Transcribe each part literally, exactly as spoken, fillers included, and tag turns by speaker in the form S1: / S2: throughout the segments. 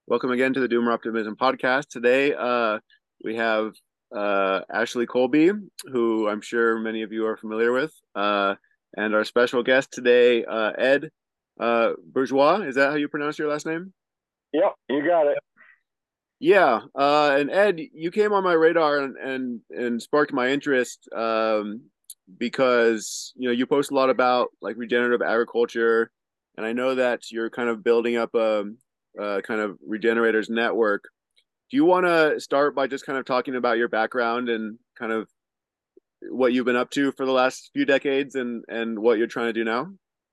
S1: Welcome again to the Doomer Optimism podcast. Today, uh, we have uh, Ashley Colby, who I'm sure many of you are familiar with, uh, and our special guest today, uh, Ed uh, Bourgeois. Is that how you pronounce your last name?
S2: Yep, you got it.
S1: Yeah, uh, and Ed, you came on my radar and and, and sparked my interest um, because you know you post a lot about like regenerative agriculture, and I know that you're kind of building up a, a kind of regenerators network. Do you want to start by just kind of talking about your background and kind of what you've been up to for the last few decades and and what you're trying to do now?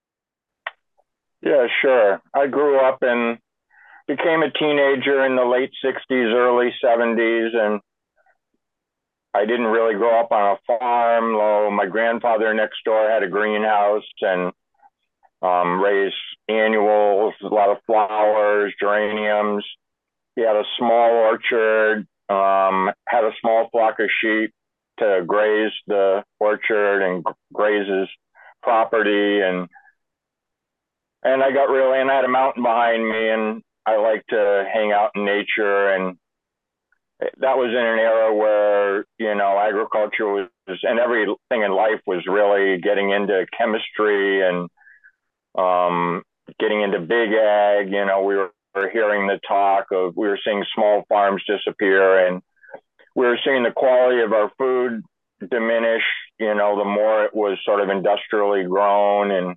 S2: Yeah, sure. I grew up and became a teenager in the late sixties, early seventies, and I didn't really grow up on a farm. Though my grandfather next door had a greenhouse and um, raised annuals, a lot of flowers, geraniums. He had a small orchard, um, had a small flock of sheep to graze the orchard and graze his property. And and I got really, and I had a mountain behind me, and I like to hang out in nature. And that was in an era where, you know, agriculture was, and everything in life was really getting into chemistry and um, getting into big ag. You know, we were, were hearing the talk of, we were seeing small farms disappear, and we were seeing the quality of our food diminish, you know, the more it was sort of industrially grown and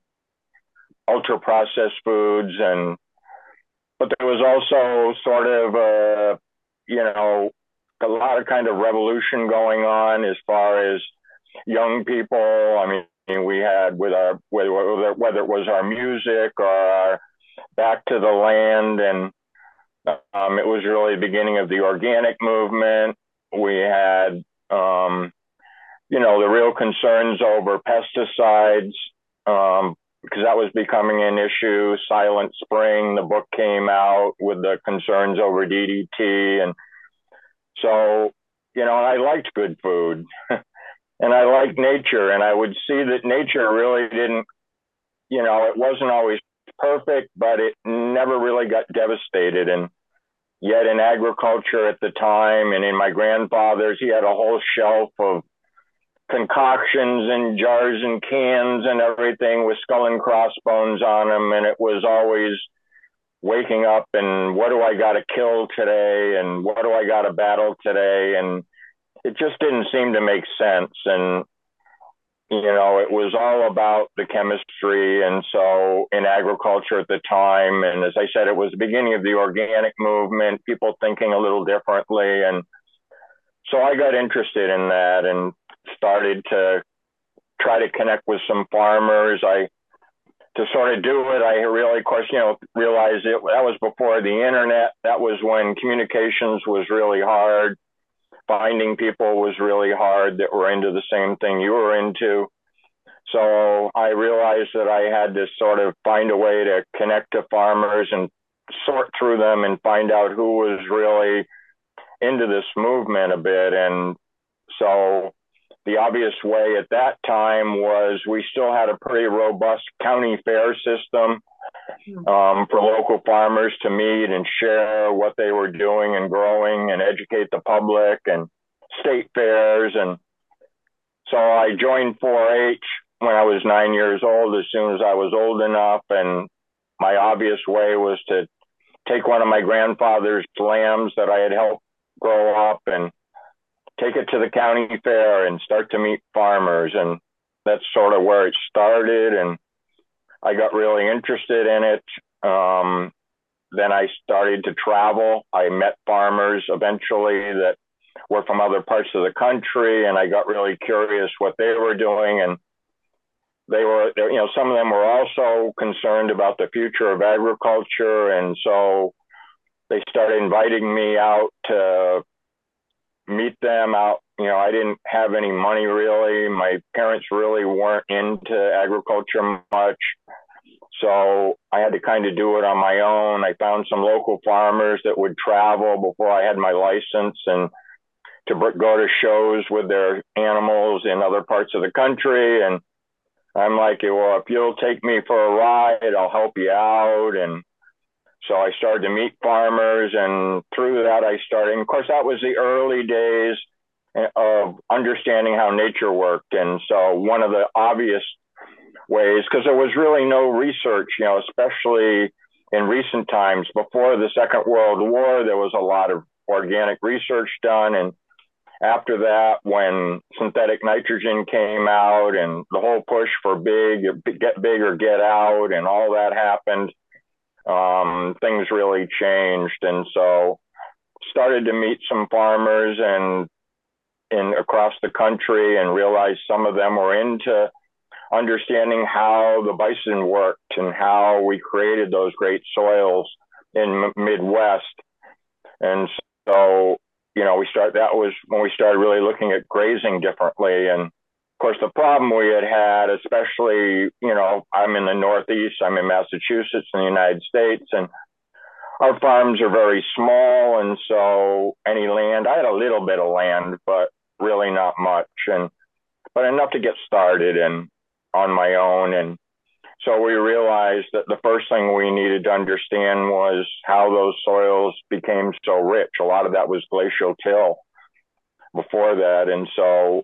S2: ultra processed foods. And but there was also sort of a, you know, a lot of kind of revolution going on as far as young people. I mean, we had with our whether whether it was our music or our back to the land, and um, it was really the beginning of the organic movement. We had um, you know, the real concerns over pesticides, um, because that was becoming an issue. Silent Spring, the book came out with the concerns over D D T. And so, you know, I liked good food and I liked nature. And I would see that nature really didn't, you know, it wasn't always perfect, but it never really got devastated. And yet in agriculture at the time and in my grandfather's, he had a whole shelf of concoctions and jars and cans and everything with skull and crossbones on them. And it was always waking up and what do I got to kill today? And what do I got to battle today? And it just didn't seem to make sense. And, you know, it was all about the chemistry. And so in agriculture at the time, and as I said, it was the beginning of the organic movement, people thinking a little differently. And so I got interested in that and started to try to connect with some farmers. I to sort of do it, I really, of course, you know, realized it that was before the internet. That was when communications was really hard. Finding people was really hard that were into the same thing you were into. So I realized that I had to sort of find a way to connect to farmers and sort through them and find out who was really into this movement a bit. And so the obvious way at that time was we still had a pretty robust county fair system, um, for local farmers to meet and share what they were doing and growing and educate the public, and state fairs. And so I joined four H when I was nine years old, as soon as I was old enough. And my obvious way was to take one of my grandfather's lambs that I had helped grow up and take it to the county fair and start to meet farmers. And that's sort of where it started. And I got really interested in it. Um, then I started to travel. I met farmers eventually that were from other parts of the country, and I got really curious what they were doing. And they were, you know, some of them were also concerned about the future of agriculture. And so they started inviting me out to meet them out. You know, I didn't have any money really. My parents really weren't into agriculture much. So I had to kind of do it on my own. I found some local farmers that would travel before I had my license and to go to shows with their animals in other parts of the country. And I'm like, well, if you'll take me for a ride, I'll help you out. And So I started to meet farmers, and through that I started, and of course that was the early days of understanding how nature worked. And so one of the obvious ways, because there was really no research, you know, especially in recent times. Before the Second World War, there was a lot of organic research done. And after that, when synthetic nitrogen came out and the whole push for big, get big or get out, and all that happened, um, things really changed. And so started to meet some farmers and in across the country, and realized some of them were into understanding how the bison worked and how we created those great soils in Midwest. And so, you know, we start, that was when we started really looking at grazing differently. And of course, the problem we had had, especially, you know, I'm in the Northeast, I'm in Massachusetts in the United States, and our farms are very small. And so any land, I had a little bit of land, but really not much, and but enough to get started and on my own. And so we realized that the first thing we needed to understand was how those soils became so rich. A lot of that was glacial till before that. And so,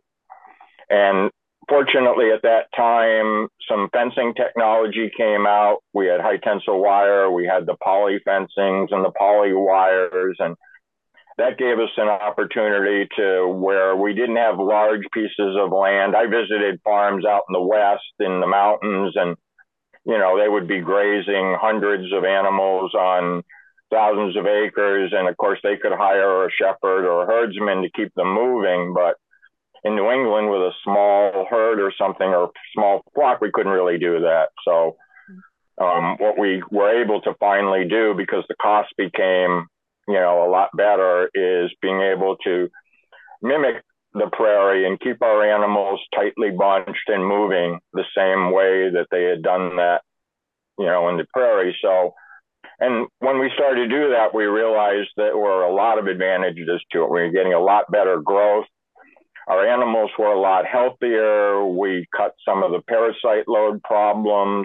S2: and fortunately at that time, some fencing technology came out. We had high tensile wire, we had the poly fencings and the poly wires, and that gave us an opportunity to where we didn't have large pieces of land. I visited farms out in the West in the mountains, and, you know, they would be grazing hundreds of animals on thousands of acres. And of course they could hire a shepherd or a herdsman to keep them moving. But in New England with a small herd or something, or small flock, we couldn't really do that. So um, what we were able to finally do, because the cost became, you know, a lot better, is being able to mimic the prairie and keep our animals tightly bunched and moving the same way that they had done that, you know, in the prairie. So, and when we started to do that, we realized that there were a lot of advantages to it. We were getting a lot better growth. Our animals were a lot healthier. We cut some of the parasite load problems.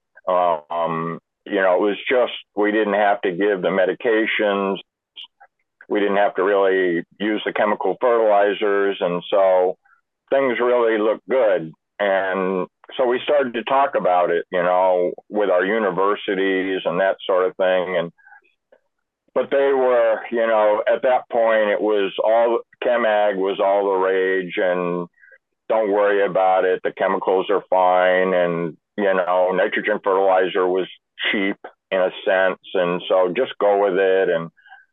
S2: Um, You know, it was just, we didn't have to give the medications. We didn't have to really use the chemical fertilizers. And so things really looked good. And so we started to talk about it, you know, with our universities and that sort of thing. And, but they were, you know, at that point, it was all, ChemAg was all the rage, and don't worry about it. The chemicals are fine. And, you know, nitrogen fertilizer was cheap in a sense, and so just go with it. And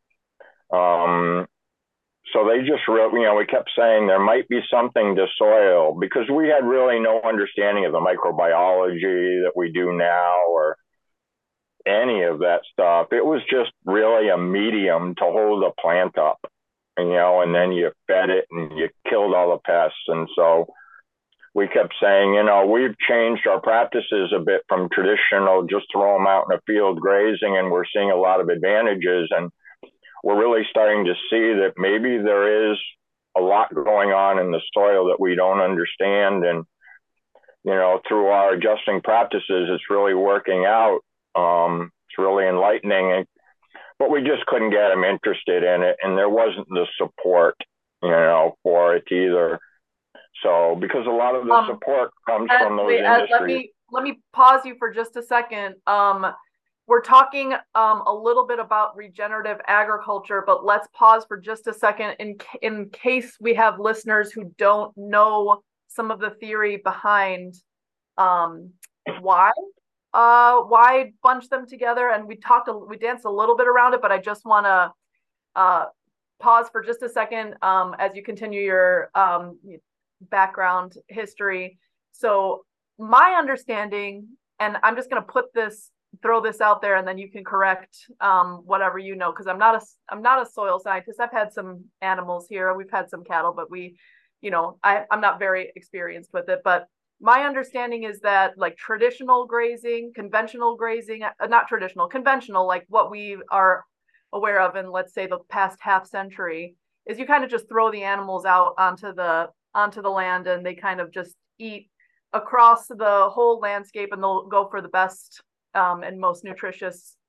S2: um so they just really, you know, we kept saying there might be something to soil, because we had really no understanding of the microbiology that we do now, or any of that stuff. It was just really a medium to hold the plant up, you know, and then you fed it and you killed all the pests. And so we kept saying, you know, we've changed our practices a bit from traditional, just throw them out in a field grazing, and we're seeing a lot of advantages. And we're really starting to see that maybe there is a lot going on in the soil that we don't understand. And, you know, through our adjusting practices, it's really working out. Um, it's really enlightening. And, but we just couldn't get them interested in it. And there wasn't the support, you know, for it either. So, because a lot of the um, support comes Ed, from those wait, industries.
S3: Ed, let me let me pause you for just a second. Um, we're talking um, a little bit about regenerative agriculture, but let's pause for just a second in in case we have listeners who don't know some of the theory behind um, why uh, why bunch them together. And we talked, we danced a little bit around it, but I just want to uh, pause for just a second um, as you continue your um, background history. So my understanding, and I'm just going to put this, throw this out there, and then you can correct um, whatever you know, because I'm not a I'm not a soil scientist. I've had some animals here, we've had some cattle, but we, you know, I, I'm not very experienced with it. But my understanding is that like traditional grazing, conventional grazing, uh, not traditional, conventional, like what we are aware of in, let's say, the past half century, is you kind of just throw the animals out onto the onto the land, and they kind of just eat across the whole landscape, and they'll go for the best um, and most nutritious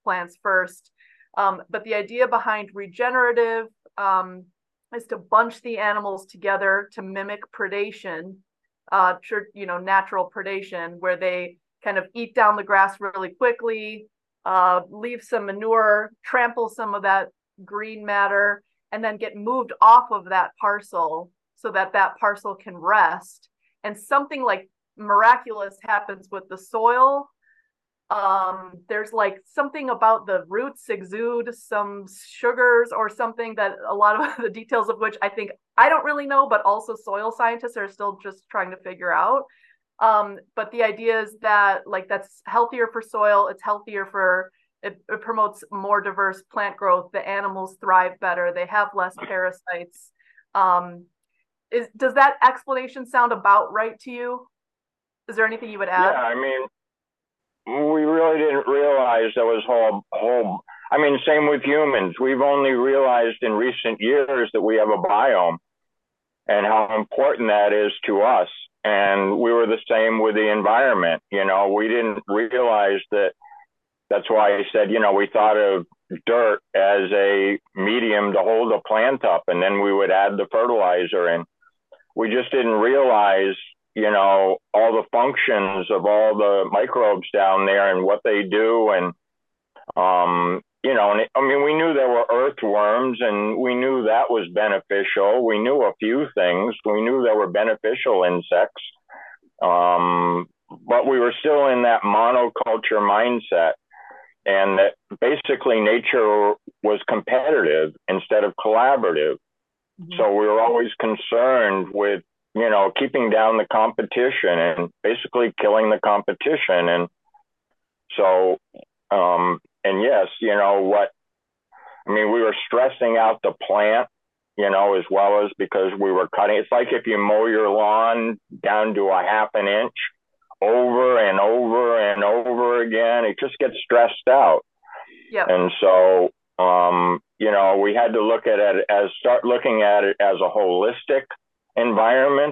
S3: plants first. Um, but the idea behind regenerative um, is to bunch the animals together to mimic predation, uh, you know, natural predation, where they kind of eat down the grass really quickly, uh, leave some manure, trample some of that green matter, and then get moved off of that parcel so that that parcel can rest. And something like miraculous happens with the soil. Um, there's like something about the roots exude some sugars or something that a lot of the details of which I think I don't really know, but also soil scientists are still just trying to figure out. Um, but the idea is that like that's healthier for soil, it's healthier for it, it promotes more diverse plant growth, the animals thrive better, they have less parasites. Um, is does that explanation sound about right to you? Is there anything you would add?
S2: Yeah, I mean, we really didn't realize there was whole whole I mean, same with humans. We've only realized in recent years that we have a biome and how important that is to us. And we were the same with the environment. You know, we didn't realize that. That's why I said, you know, we thought of dirt as a medium to hold a plant up, and then we would add the fertilizer in. We just didn't realize, you know, all the functions of all the microbes down there and what they do. And, um, you know, and it, I mean, we knew there were earthworms and we knew that was beneficial. We knew a few things. We knew there were beneficial insects. Um, but we were still in that monoculture mindset, and that basically nature was competitive instead of collaborative. Mm-hmm. So we were always concerned with, you know, keeping down the competition and basically killing the competition. And so, um, and yes, you know what, I mean, we were stressing out the plant, you know, as well as because we were cutting. It's like if you mow your lawn down to a half an inch over and over and over again, it just gets stressed out.
S3: Yeah.
S2: And so, um, you know, we had to look at it as start looking at it as a holistic environment.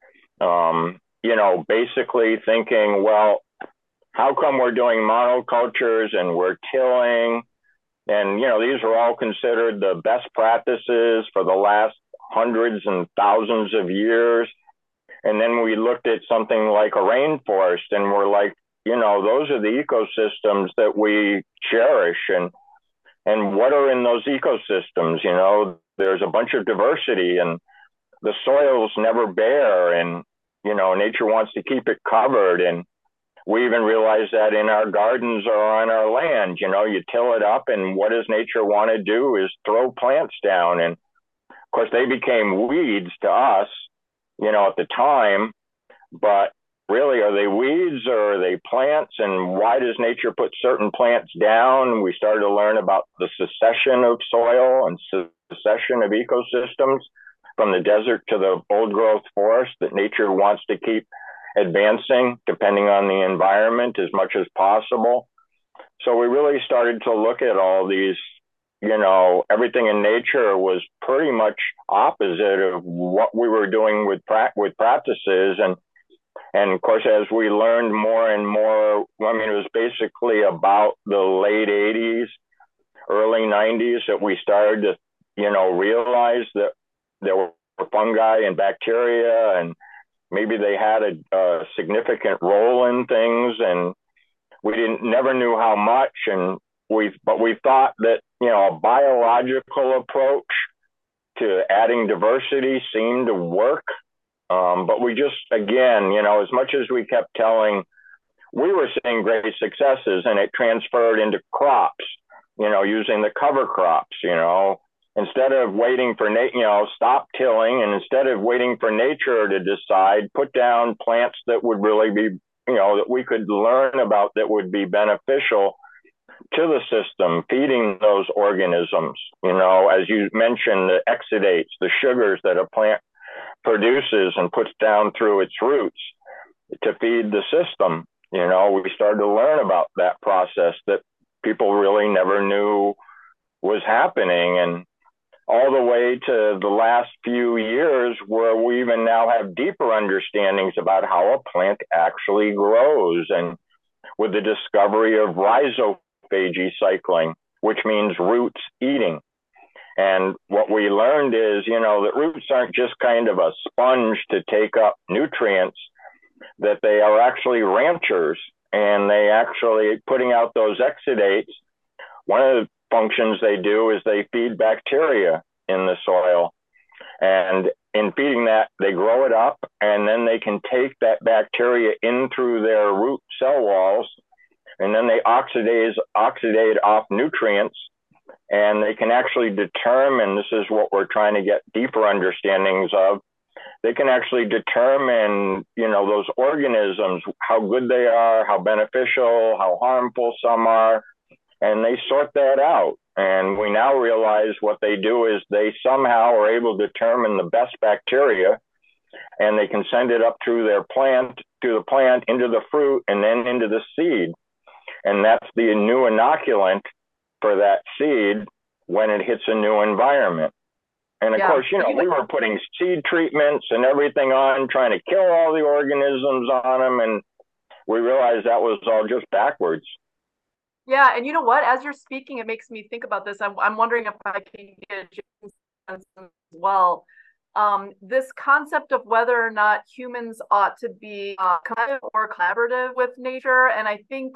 S2: Um, you know, basically thinking, well, how come we're doing monocultures and we're tilling? And, you know, these are all considered the best practices for the last hundreds and thousands of years. And then we looked at something like a rainforest and we're like, you know, those are the ecosystems that we cherish. And, and what are in those ecosystems? You know, there's a bunch of diversity and the soil's never bare, and, you know, nature wants to keep it covered. And we even realize that in our gardens or on our land, you know, you till it up, and what does nature want to do is throw plants down. And of course, they became weeds to us, you know, at the time, but really, are they weeds or are they plants? And why does nature put certain plants down? We started to learn about the succession of soil and succession of ecosystems from the desert to the old growth forest that nature wants to keep advancing depending on the environment as much as possible. So we really started to look at all these, you know, everything in nature was pretty much opposite of what we were doing with pra- with practices. And, and of course, as we learned more and more, I mean, it was basically about the late eighties, early nineties that we started to, you know, realize that there were fungi and bacteria, and maybe they had a, a significant role in things, and we didn't never knew how much. And we, but we thought that, you know, a biological approach to adding diversity seemed to work. Um, but we just, again, you know, as much as we kept telling, we were seeing great successes, and it transferred into crops, you know, using the cover crops, you know, instead of waiting for, na- you know, stop tilling, and instead of waiting for nature to decide, put down plants that would really be, you know, that we could learn about that would be beneficial to the system, feeding those organisms, you know, as you mentioned, the exudates, the sugars that a plant produces and puts down through its roots to feed the system. You know, we started to learn about that process that people really never knew was happening. And all the way to the last few years where we even now have deeper understandings about how a plant actually grows. And with the discovery of rhizophonia autophagy cycling, which means roots eating. And what we learned is, you know, that roots aren't just kind of a sponge to take up nutrients, that they are actually ranchers, and they actually putting out those exudates. One of the functions they do is they feed bacteria in the soil. And in feeding that, they grow it up, and then they can take that bacteria in through their root cell walls, and then they oxidase, oxidate off nutrients, and they can actually determine, this is what we're trying to get deeper understandings of, they can actually determine, you know, those organisms, how good they are, how beneficial, how harmful some are, and they sort that out. And we now realize what they do is they somehow are able to determine the best bacteria, and they can send it up through their plant, through the plant, into the fruit, and then into the seed. And that's the new inoculant for that seed when it hits a new environment. And of yeah. course, you know, we were putting seed treatments and everything on, trying to kill all the organisms on them, and we realized that was all just backwards.
S3: Yeah, and you know what? As you're speaking, it makes me think about this. I'm, I'm wondering if I can get a sense as well. Um, this concept of whether or not humans ought to be uh, or collaborative with nature, and I think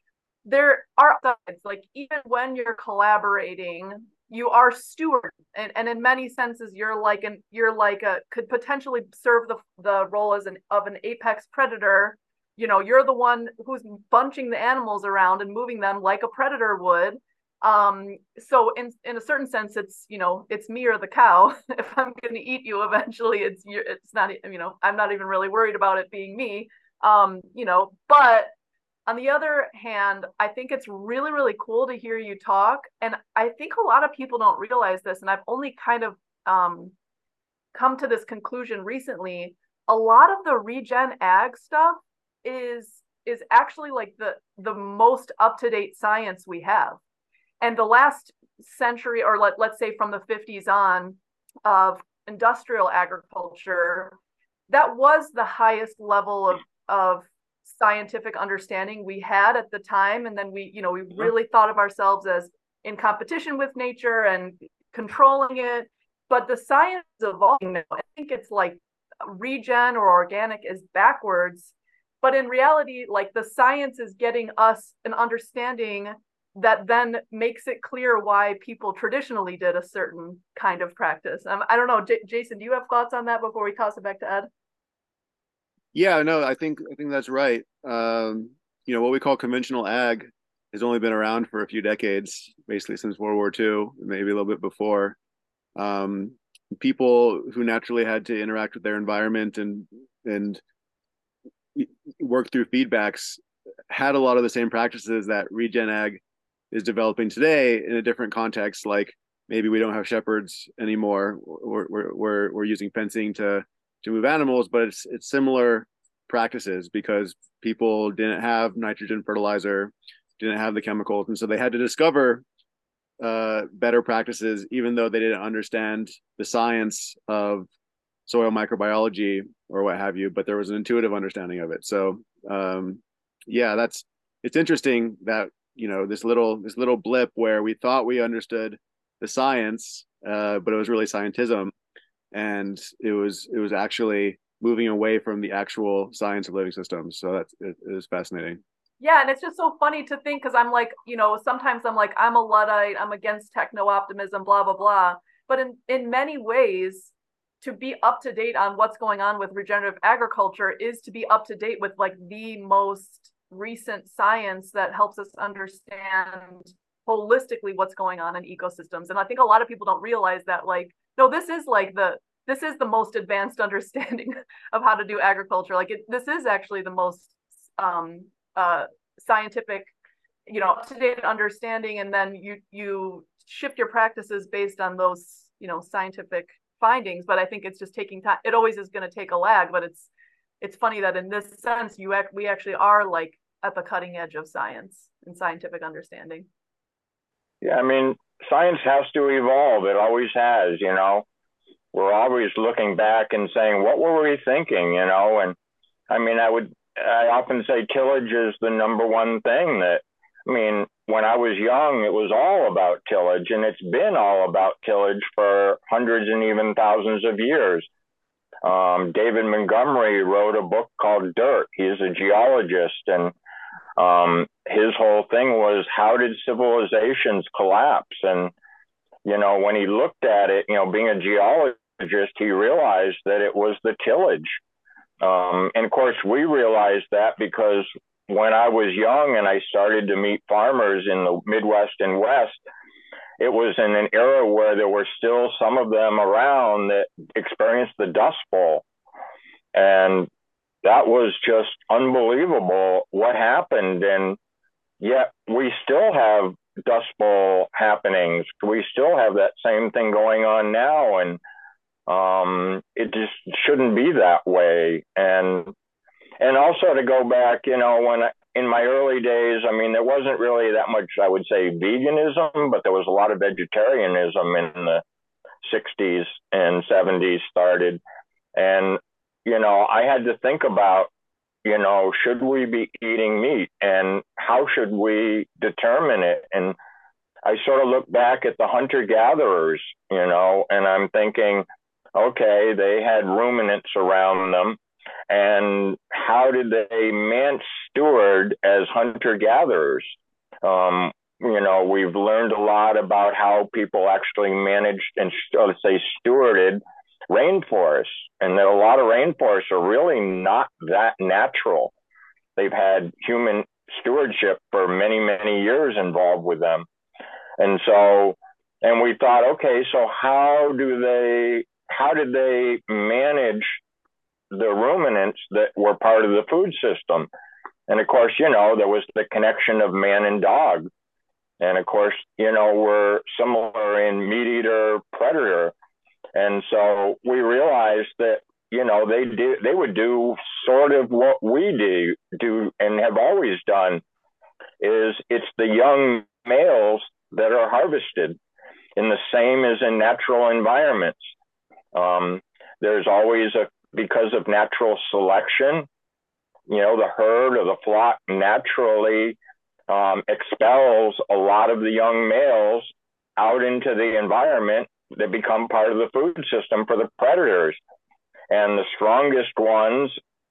S3: there are sides, like even when you're collaborating, you are steward, and, and in many senses, you're like an you're like a could potentially serve the the role as an of an apex predator. You know, you're the one who's bunching the animals around and moving them like a predator would. Um, so in in a certain sense, it's, you know, it's me or the cow. If I'm going to eat you eventually, it's it's not, you know, I'm not even really worried about it being me. Um, you know, but on the other hand, I think it's really, really cool to hear you talk. And I think a lot of people don't realize this. And I've only kind of um, come to this conclusion recently. A lot of the regen ag stuff is is actually like the the most up-to-date science we have. And the last century, or let, let's say from the fifties on, of industrial agriculture, that was the highest level of of scientific understanding we had at the time. And then we, you know, we really thought of ourselves as in competition with nature and controlling it. But the science is evolving now. I think it's like regen or organic is backwards. But in reality, like the science is getting us an understanding that then makes it clear why people traditionally did a certain kind of practice. Um, I don't know, J- Jason, do you have thoughts on that before we toss it back to Ed?
S1: Yeah, no, I think I think that's right. Um, you know, what we call conventional ag has only been around for a few decades, basically since World War Two, maybe a little bit before. Um, people who naturally had to interact with their environment and and work through feedbacks had a lot of the same practices that regen ag is developing today in a different context. Like maybe we don't have shepherds anymore. We're we're we're, we're using fencing to to move animals, but it's it's similar practices because people didn't have nitrogen fertilizer, didn't have the chemicals, and so they had to discover uh, better practices, even though they didn't understand the science of soil microbiology or what have you. But there was an intuitive understanding of it. So um, yeah, that's it's interesting that, you know, this little this little blip where we thought we understood the science, uh, but it was really scientism, and it was it was actually moving away from the actual science of living systems. So that's it, it is fascinating.
S3: Yeah, and it's just so funny to think, because I'm like, you know, sometimes I'm like, I'm a Luddite, I'm against techno-optimism, blah, blah, blah. But in, in many ways, to be up to date on what's going on with regenerative agriculture is to be up to date with like the most recent science that helps us understand holistically what's going on in ecosystems. And I think a lot of people don't realize that, like, no, this is like the this is the most advanced understanding of how to do agriculture. Like it, this is actually the most um, uh, scientific, you know, up-to-date understanding, and then you you shift your practices based on those, you know, scientific findings. But I think it's just taking time. It always is going to take a lag, but it's it's funny that in this sense, you act, we actually are like at the cutting edge of science and scientific understanding.
S2: Yeah, I mean, science has to evolve. It always has, you know. We're always looking back and saying, what were we thinking, you know? And I mean, I would, I often say tillage is the number one thing that, I mean, when I was young, it was all about tillage, and it's been all about tillage for hundreds and even thousands of years. Um, David Montgomery wrote a book called Dirt. He's a geologist, and um, his whole thing was, how did civilizations collapse? And, you know, when he looked at it, you know, being a geologist, he realized that it was the tillage. Um, and of course, we realized that because when I was young and I started to meet farmers in the Midwest and West, it was in an era where there were still some of them around that experienced the Dust Bowl. And that was just unbelievable what happened. And yet we still have Dust Bowl happenings. We still have that same thing going on now. And um, it just shouldn't be that way. And and also to go back, you know, when I, in my early days, I mean, there wasn't really that much, I would say, veganism, but there was a lot of vegetarianism in the sixties and seventies started. And, you know, I had to think about, you know, should we be eating meat and how should we determine it? And I sort of look back at the hunter-gatherers, you know, and I'm thinking, okay, they had ruminants around them. And how did they man steward as hunter-gatherers? Um, you know, we've learned a lot about how people actually managed and, let's say, stewarded rainforests, and that a lot of rainforests are really not that natural. They've had human stewardship for many, many years involved with them. And so, and we thought, okay, so how do they, how did they manage the ruminants that were part of the food system? And of course, you know, there was the connection of man and dog. And of course, you know, we're similar in meat eater, predator. And so we realized that, you know, they do, they would do sort of what we do, do and have always done, is it's the young males that are harvested in the same as in natural environments. Um, there's always a, because of natural selection, you know, the herd or the flock naturally um, expels a lot of the young males out into the environment that become part of the food system for the predators. And the strongest ones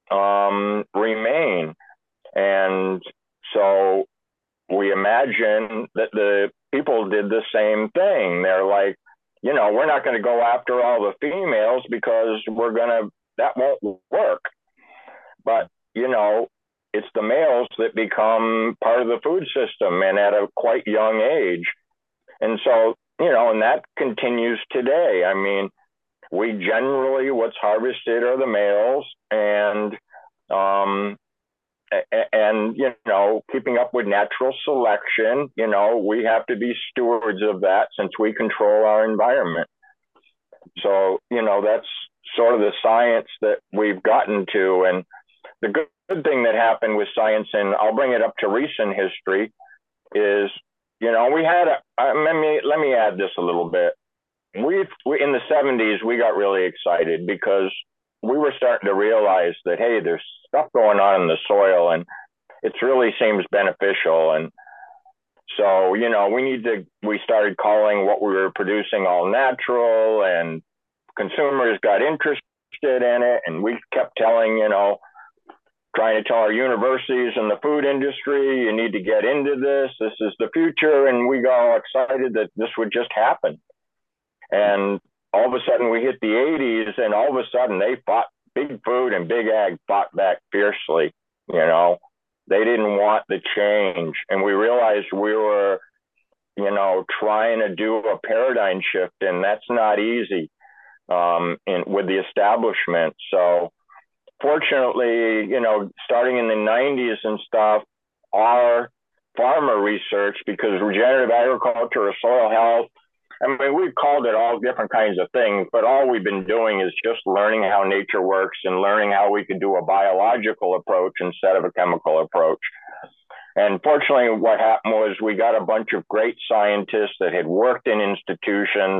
S2: um, remain. And so we imagine that the people did the same thing. They're like, you know, we're not going to go after all the females because we're going to, that won't work. But, you know, it's the males that become part of the food system and at a quite young age. And so, you know, and that continues today. I mean, we generally, what's harvested are the males, and, um, and, you know, keeping up with natural selection, you know, we have to be stewards of that since we control our environment. So, you know, that's sort of the science that we've gotten to. And the good, good thing that happened with science, and I'll bring it up to recent history, is, you know, we had, a, uh, let me, let me add this a little bit. We've, we, in the seventies, we got really excited because we were starting to realize that, hey, there's stuff going on in the soil and it really seems beneficial. And so, you know, we need to, we started calling what we were producing all natural, and consumers got interested in it. And we kept telling, you know, trying to tell our universities and the food industry, you need to get into this. This is the future. And we got all excited that this would just happen. And all of a sudden we hit the eighties, and all of a sudden they fought, big food and big ag fought back fiercely. You know, they didn't want the change. And we realized we were, you know, trying to do a paradigm shift, and that's not easy um, in, with the establishment. So fortunately, you know, starting in the nineties and stuff, our farmer research, because regenerative agriculture or soil health, I mean, we've called it all different kinds of things, but all we've been doing is just learning how nature works and learning how we could do a biological approach instead of a chemical approach. And fortunately, what happened was we got a bunch of great scientists that had worked in institutions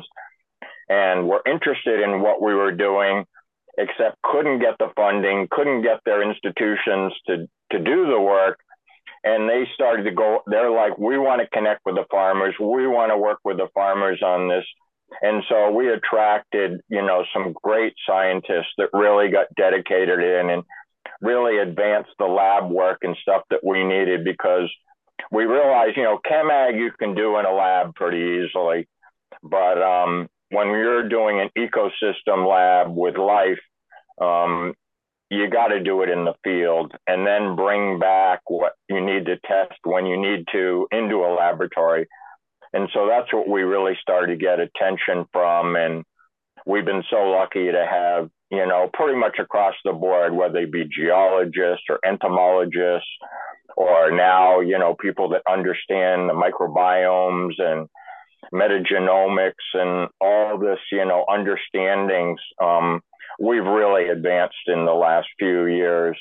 S2: and were interested in what we were doing, except couldn't get the funding, couldn't get their institutions to, to do the work. and they started to go, they're like, we want to connect with the farmers. We want to work with the farmers on this. And so we attracted, you know, some great scientists that really got dedicated in and really advanced the lab work and stuff that we needed, because we realized, you know, chem ag you can do in a lab pretty easily. But um, when you're doing an ecosystem lab with life, um, you got to do it in the field and then bring back what you need to test when you need to into a laboratory. And so that's what we really started to get attention from. And we've been so lucky to have, you know, pretty much across the board, whether they be geologists or entomologists, or now, you know, people that understand the microbiomes and metagenomics and all this, you know, understandings. Um, we've really advanced in the last few years.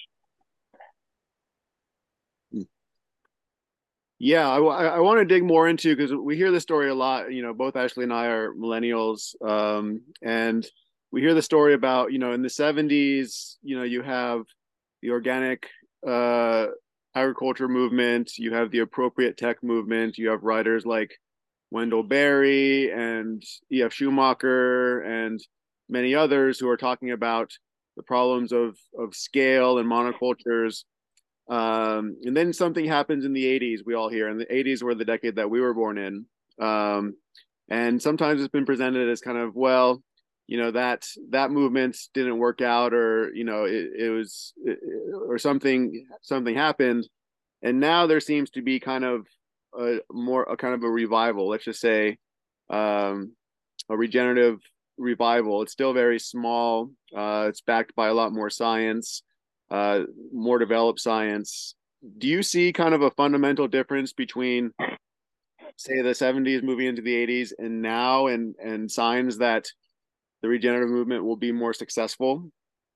S1: Yeah, I, I want to dig more into, because we hear the story a lot. You know, both Ashley and I are millennials, um, and we hear the story about, you know, in the seventies, you know, you have the organic uh, agriculture movement, you have the appropriate tech movement, you have writers like Wendell Berry and E F Schumacher and many others who are talking about the problems of of scale and monocultures. Um, and then something happens in the eighties, we all hear. And the eighties were the decade that we were born in. Um, and sometimes it's been presented as kind of, well, you know, that that movement didn't work out, or, you know, it, it was, it, or something, something happened. And now there seems to be kind of a more, a kind of a revival, let's just say, um, a regenerative revival. It's still very small. Uh, it's backed by a lot more science, uh, more developed science. Do you see kind of a fundamental difference between, say, the seventies moving into the eighties and now, and and signs that the regenerative movement will be more successful?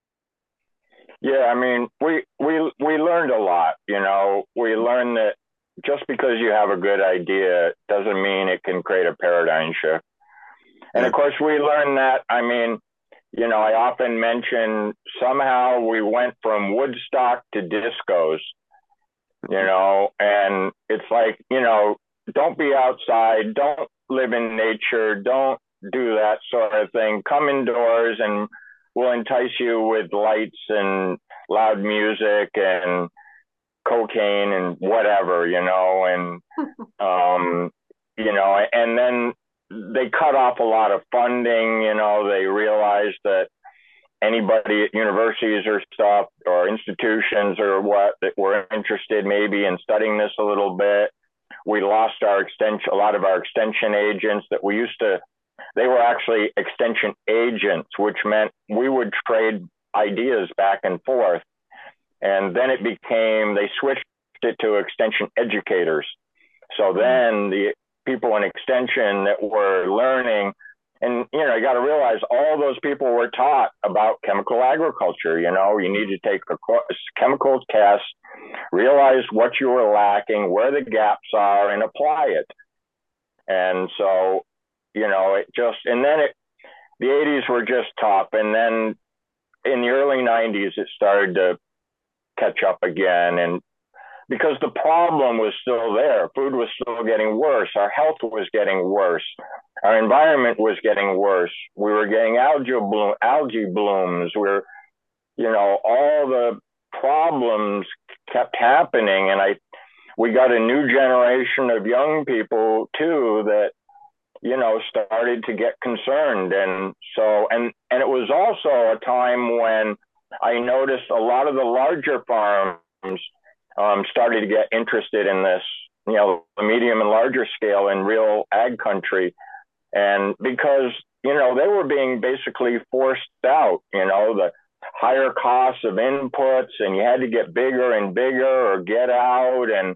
S2: Yeah, I mean, we we we learned a lot. You know, we learned that just because you have a good idea doesn't mean it can create a paradigm shift. And of course, we learned that. I mean, you know, I often mention somehow we went from Woodstock to discos, you know, and it's like, you know, don't be outside, don't live in nature, don't do that sort of thing. Come indoors and we'll entice you with lights and loud music and cocaine and whatever, you know, and, um, you know, and then they cut off a lot of funding. You know, they realized that anybody at universities or stuff or institutions or what that were interested maybe in studying this a little bit. We lost our extension, a lot of our extension agents that we used to, they were actually extension agents, which meant we would trade ideas back and forth. And then it became, they switched it to extension educators. So then the people in extension that were learning, and, you know, you got to realize all those people were taught about chemical agriculture. You know, you need to take a chemical test, realize what you were lacking, where the gaps are, and apply it. And so, you know, it just, and then it, the eighties were just tough. And then in the early nineties, it started to catch up again. And because the problem was still there, food was still getting worse, our health was getting worse, our environment was getting worse. We were getting algae bloom, algae blooms. We're, you know, all the problems kept happening, and I, we got a new generation of young people too that, you know, started to get concerned, and so, and and it was also a time when I noticed a lot of the larger farms um, started to get interested in this, you know, the medium and larger scale in real ag country. And because, you know, they were being basically forced out, you know, the higher costs of inputs, and you had to get bigger and bigger or get out. And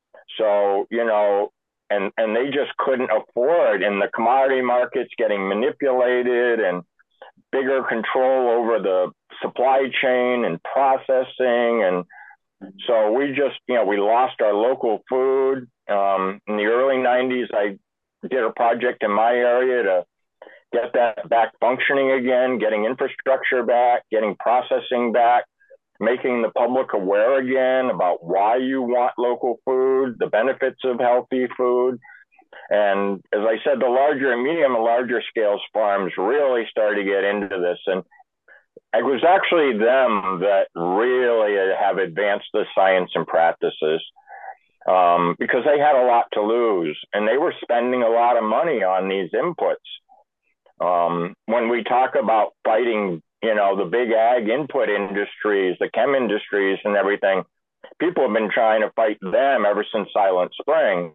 S2: so, you know, and, and they just couldn't afford, and the commodity markets getting manipulated and bigger control over the supply chain and processing. And so we just, you know, we lost our local food. Um, in the early nineties, I did a project in my area to get that back functioning again, getting infrastructure back, getting processing back. making the public aware again about why you want local food, the benefits of healthy food. And as I said, the larger and medium and larger scale farms really started to get into this. And it was actually them that really have advanced the science and practices, um, because they had a lot to lose and they were spending a lot of money on these inputs. Um, when we talk about fighting, you know, the big ag input industries, the chem industries and everything, people have been trying to fight them ever since Silent Spring.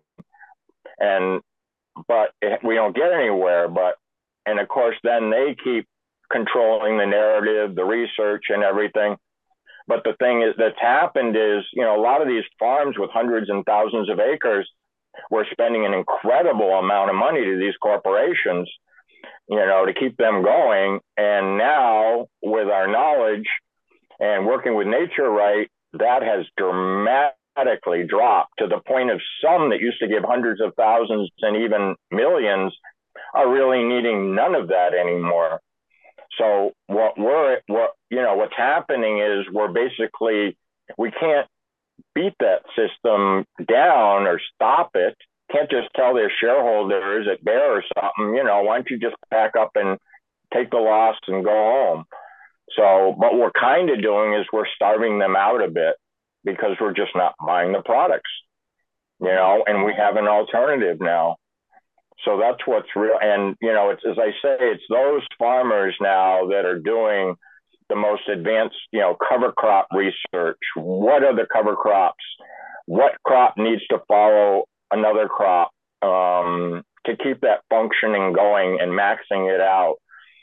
S2: And, but it, we don't get anywhere. But, and of course, then they keep controlling the narrative, the research and everything. But the thing is that's happened is, you know, a lot of these farms with hundreds and thousands of acres were spending an incredible amount of money to these corporations, you know, to keep them going. And now with our knowledge and working with Nature Right, that has dramatically dropped to the point of some that used to give hundreds of thousands and even millions are really needing none of that anymore. So what we're, what, you know, what's happening is we're basically, we can't beat that system down or stop it. Can't just tell their shareholders at Bayer or something, you know, why don't you just pack up and take the loss and go home? So, what we're kind of doing is we're starving them out a bit because we're just not buying the products, you know, and we have an alternative now. So that's what's real. And, you know, it's, as I say, it's those farmers now that are doing the most advanced, you know, cover crop research. What are the cover crops? What crop needs to follow another crop um, to keep that functioning going and maxing it out?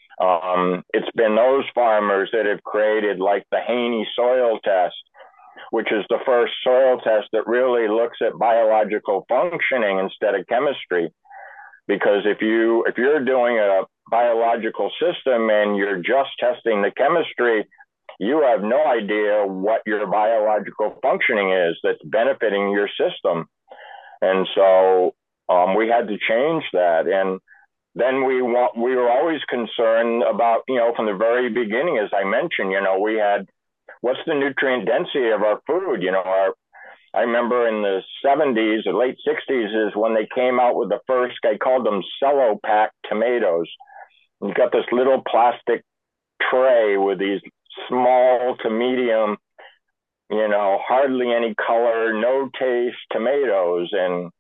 S2: Um, it's been those farmers that have created like the Haney soil test, which is the first soil test that really looks at biological functioning instead of chemistry. Because if you if you're doing a biological system and you're just testing the chemistry, you have no idea what your biological functioning is that's benefiting your system. And so um, we had to change that. And then we want we were always concerned about, you know, from the very beginning, as I mentioned, you know, we had what's the nutrient density of our food? You know, our I remember in the seventies or late sixties is when they came out with the first, I called them cello pack tomatoes. You got this little plastic tray with these small to medium, you know, hardly any color, no taste tomatoes. And,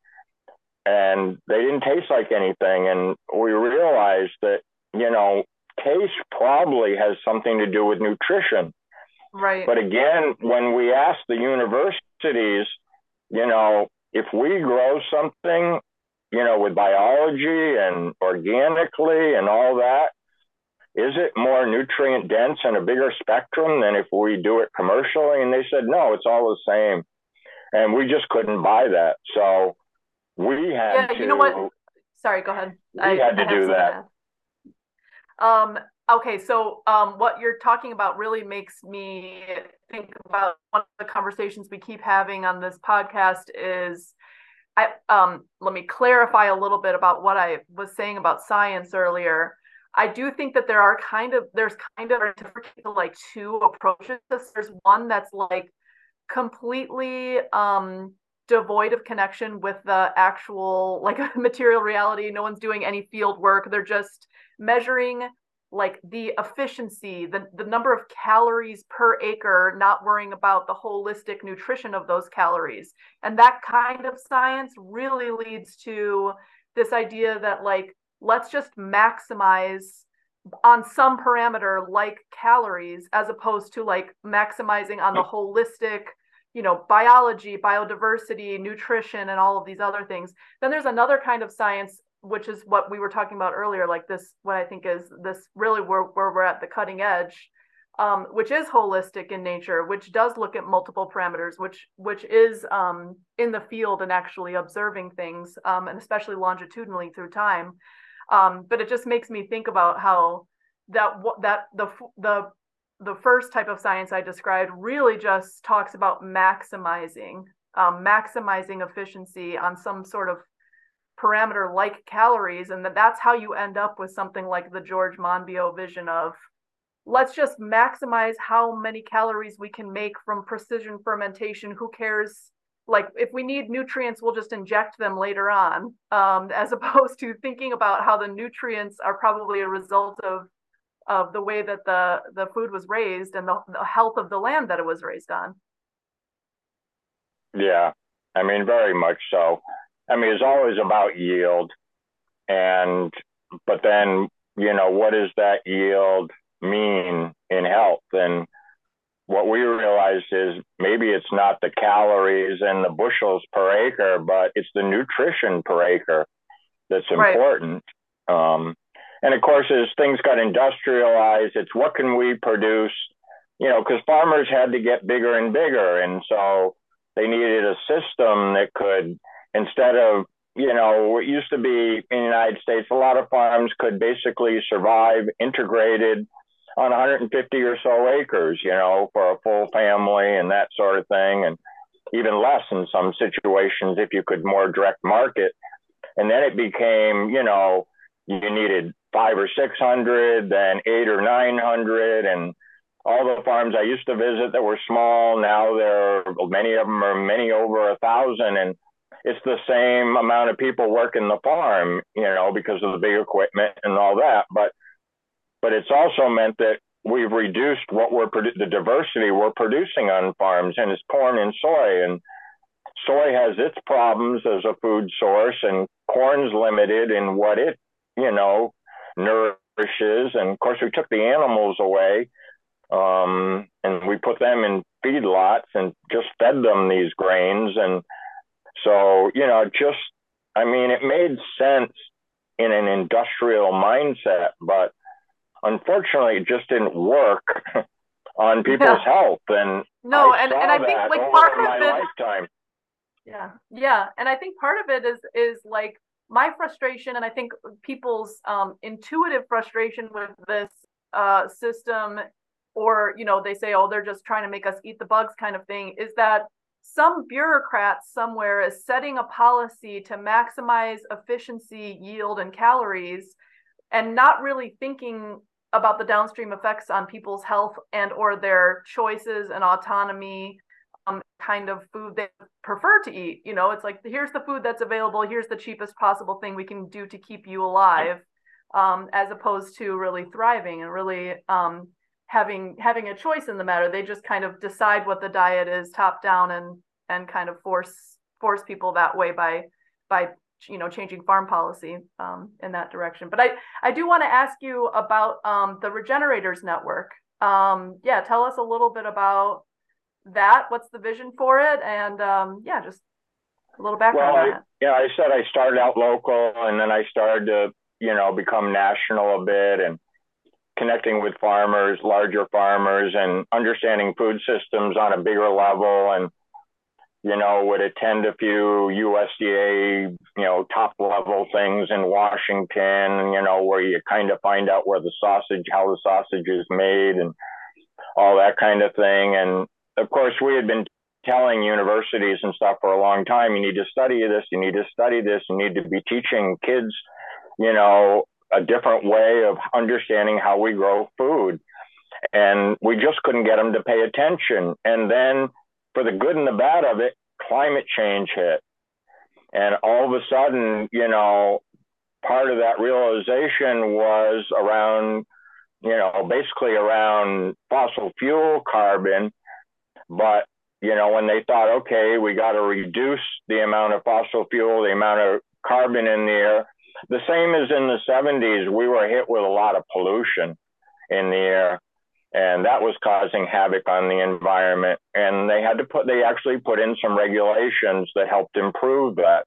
S2: and they didn't taste like anything. And we realized that, you know, taste probably has something to do with nutrition.
S3: Right.
S2: But again, when we ask the universities, you know, if we grow something, you know, with biology and organically and all that, is it more nutrient dense and a bigger spectrum than if we do it commercially? And they said, no, it's all the same. And we just couldn't buy that. So we had
S3: yeah,
S2: to.
S3: You know what? Sorry, go ahead.
S2: We
S3: I,
S2: had to
S3: I
S2: do that.
S3: Um, Okay, so um, what you're talking about really makes me think about one of the conversations we keep having on this podcast is, I um, let me clarify a little bit about what I was saying about science earlier. I do think that there are kind of, there's kind of like two approaches. There's one that's like completely um, devoid of connection with the actual like material reality. No one's doing any field work. They're just measuring like the efficiency, the, the number of calories per acre, not worrying about the holistic nutrition of those calories. And that kind of science really leads to this idea that like, let's just maximize on some parameter like calories, as opposed to like maximizing on the holistic, you know, biology, biodiversity, nutrition, and all of these other things. Then there's another kind of science, which is what we were talking about earlier, like this, what I think is this really where, where we're at the cutting edge, um, which is holistic in nature, which does look at multiple parameters, which which is um, in the field and actually observing things, um, and especially longitudinally through time. Um, but it just makes me think about how that that the the the first type of science I described really just talks about maximizing, um, maximizing efficiency on some sort of parameter like calories, and that that's how you end up with something like the George Monbiot vision of let's just maximize how many calories we can make from precision fermentation. Who cares? Like, if we need nutrients, we'll just inject them later on, um, as opposed to thinking about how the nutrients are probably a result of of the way that the the food was raised and the, the health of the land that it was raised on.
S2: Yeah, I mean, very much so. I mean, it's always about yield, and but then, you know, what does that yield mean in health? And what we realized is maybe it's not the calories and the bushels per acre, but it's the nutrition per acre that's important. Right. Um, and of course, as things got industrialized, it's what can we produce, you know, because farmers had to get bigger and bigger. And so they needed a system that could, instead of, you know, what used to be in the United States, a lot of farms could basically survive integrated on one hundred fifty or so acres, you know, for a full family and that sort of thing. And even less in some situations if you could more direct market. And then it became, you know, you needed five or six hundred, then eight or nine hundred, and all the farms I used to visit that were small, now there many of them are many over a thousand, and it's the same amount of people working the farm, you know, because of the big equipment and all that. But but it's also meant that we've reduced what we're produ- the diversity we're producing on farms, and it's corn and soy, and soy has its problems as a food source, and corn's limited in what it, you know, nourishes. And of course, we took the animals away, um, and we put them in feedlots and just fed them these grains. And so, you know, just, I mean, it made sense in an industrial mindset, but unfortunately, it just didn't work on people's yeah. health. And
S3: no,
S2: I
S3: and,
S2: saw
S3: and I
S2: that
S3: think like
S2: over
S3: part
S2: my
S3: of it,
S2: lifetime.
S3: Yeah, yeah, and I think part of it is is like my frustration, and I think people's um, intuitive frustration with this uh, system, or you know, they say, oh, they're just trying to make us eat the bugs, kind of thing, is that some bureaucrat somewhere is setting a policy to maximize efficiency, yield, and calories, and not really thinking about the downstream effects on people's health and or their choices and autonomy, um, kind of food they prefer to eat. You know, it's like, here's the food that's available, here's the cheapest possible thing we can do to keep you alive, um, as opposed to really thriving and really um, having having a choice in the matter. They just kind of decide what the diet is top down, and and kind of force force people that way by by you know, changing farm policy um, in that direction. But I, I do want to ask you about um, the Regenerators Network. Um, yeah, tell us a little bit about that. What's the vision for it? And um, yeah, just a little background
S2: well,
S3: on
S2: I,
S3: it.
S2: Yeah, I said I started out local, and then I started to, you know, become national a bit, and connecting with farmers, larger farmers, and understanding food systems on a bigger level. And you know, would attend a few U S D A, you know, top level things in Washington, you know, where you kind of find out where the sausage, how the sausage is made and all that kind of thing. And of course, we had been telling universities and stuff for a long time, you need to study this, you need to study this, you need to be teaching kids, you know, a different way of understanding how we grow food. And we just couldn't get them to pay attention. And then for the good and the bad of it, climate change hit. And all of a sudden, you know, part of that realization was around, you know, basically around fossil fuel carbon. But, you know, when they thought, okay, we got to reduce the amount of fossil fuel, the amount of carbon in the air, the same as in the seventies, we were hit with a lot of pollution in the air. And that was causing havoc on the environment. And they had to put, they actually put in some regulations that helped improve that.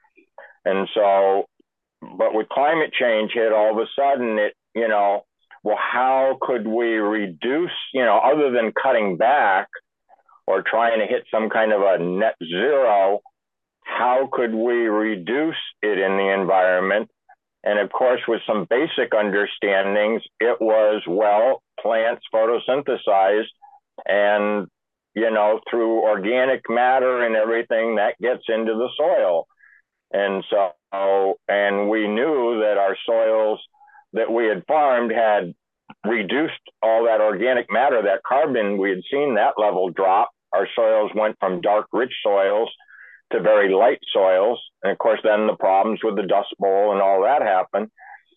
S2: And so, but with climate change hit, all of a sudden it, you know, well, how could we reduce, you know, other than cutting back or trying to hit some kind of a net zero, how could we reduce it in the environment? And of course, with some basic understandings, it was, well, plants photosynthesize, and, you know, through organic matter and everything that gets into the soil. And so, and we knew that our soils that we had farmed had reduced all that organic matter, that carbon, we had seen that level drop. Our soils went from dark, rich soils to very light soils. And of course, then the problems with the Dust Bowl and all that happened.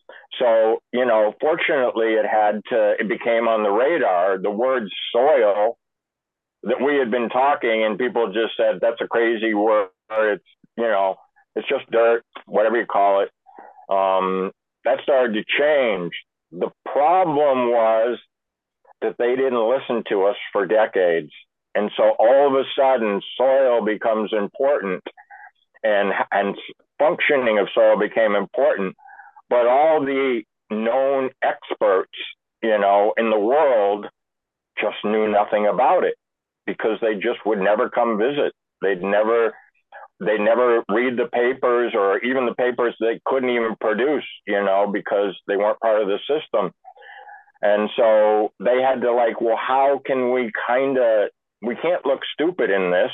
S2: So, you know, fortunately, it had to, it became on the radar. The word soil that we had been talking, and people just said, that's a crazy word. It's, you know, it's just dirt, whatever you call it. Um, that started to change. The problem was that they didn't listen to us for decades. And so all of a sudden, soil becomes important, and, and functioning of soil became important. But all the known experts, you know, in the world just knew nothing about it, because they just would never come visit. They'd never, they never read the papers, or even the papers they couldn't even produce, you know, because they weren't part of the system. And so they had to like, well, how can we kind of, we can't look stupid in this.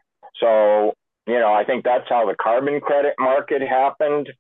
S2: So, you know, I think that's how the carbon credit market happened.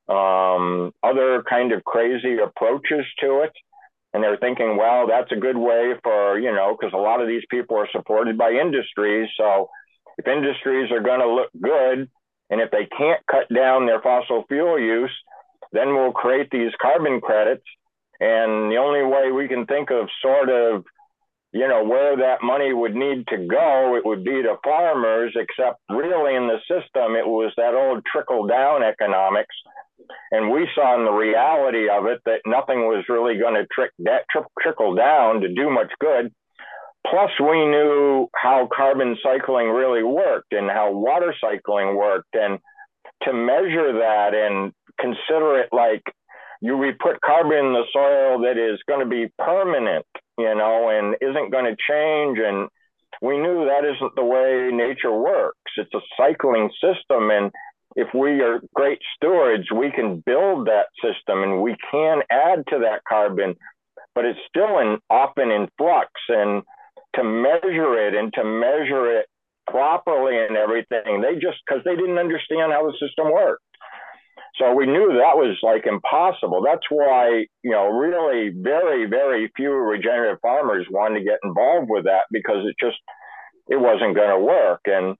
S2: Um, other kind of crazy approaches to it. And they're thinking, well, that's a good way for, you know, because a lot of these people are supported by industries. So if industries are going to look good, and if they can't cut down their fossil fuel use, then we'll create these carbon credits. And the only way we can think of sort of, you know, where that money would need to go, it would be to farmers, except really in the system, it was that old trickle down economics. And we saw in the reality of it that nothing was really going to trick that tri- trickle down to do much good. Plus, we knew how carbon cycling really worked and how water cycling worked. And to measure that and consider it like you we put carbon in the soil that is going to be permanent, you know, and isn't going to change. And we knew that isn't the way nature works. It's a cycling system. And if we are great stewards, we can build that system and we can add to that carbon, but it's still in, often in flux. And to measure it and to measure it properly and everything, they just, because they didn't understand how the system worked. So we knew that was like impossible. That's why, you know, really very, very few regenerative farmers wanted to get involved with that, because it just, it wasn't going to work. And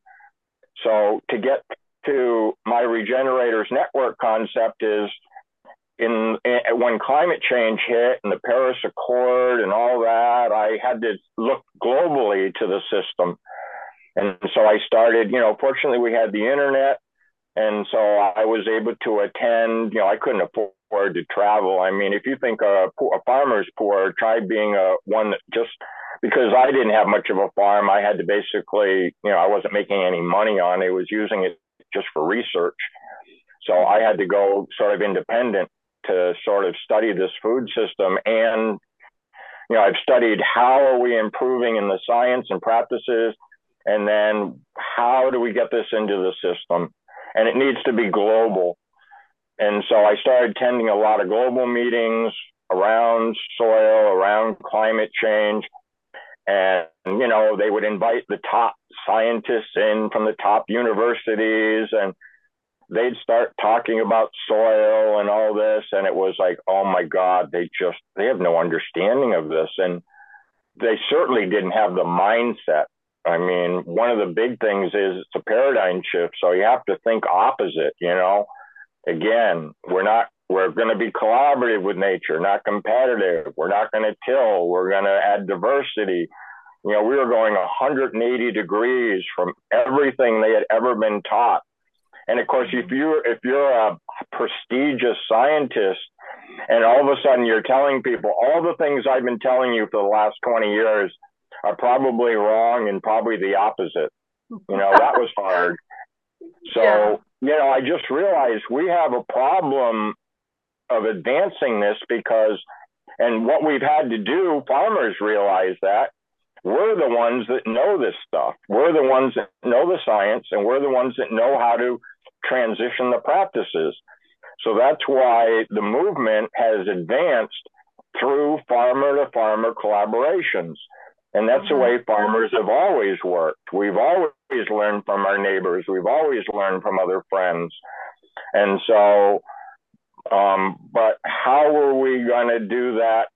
S2: so to get to my Regenerators Network concept is in, in when climate change hit and the Paris Accord and all that, I had to look globally to the system. And so I started, you know, fortunately we had the internet. And so I was able to attend, you know, I couldn't afford to travel. I mean, if you think a, a farmer's poor, try being a one that just, because I didn't have much of a farm, I had to basically, you know, I wasn't making any money on it. I was using it just for research. So I had to go sort of independent to sort of study this food system. And, you know, I've studied how are we improving in the science and practices, and then how do we get this into the system? And it needs to be global. And so I started attending a lot of global meetings around soil, around climate change. And, you know, they would invite the top scientists in from the top universities, and they'd start talking about soil and all this. And it was like, oh my God, they just, they have no understanding of this. And they certainly didn't have the mindset. I mean, one of the big things is it's a paradigm shift. So you have to think opposite, you know. Again, we're not, we're going to be collaborative with nature, not competitive. We're not going to till. We're going to add diversity. You know, we were going one hundred eighty degrees from everything they had ever been taught. And of course, if you're, if you're a prestigious scientist and all of a sudden you're telling people all the things I've been telling you for the last twenty years are probably wrong and probably the opposite. You know, that was hard. So, yeah. you know, I just realized we have a problem of advancing this because, and what we've had to do, farmers realize that we're the ones that know this stuff. We're the ones that know the science, and we're the ones that know how to transition the practices. So that's why the movement has advanced through farmer to farmer collaborations. And that's the way farmers have always worked. We've always learned from our neighbors. We've always learned from other friends. And so, um, but how are we going to do that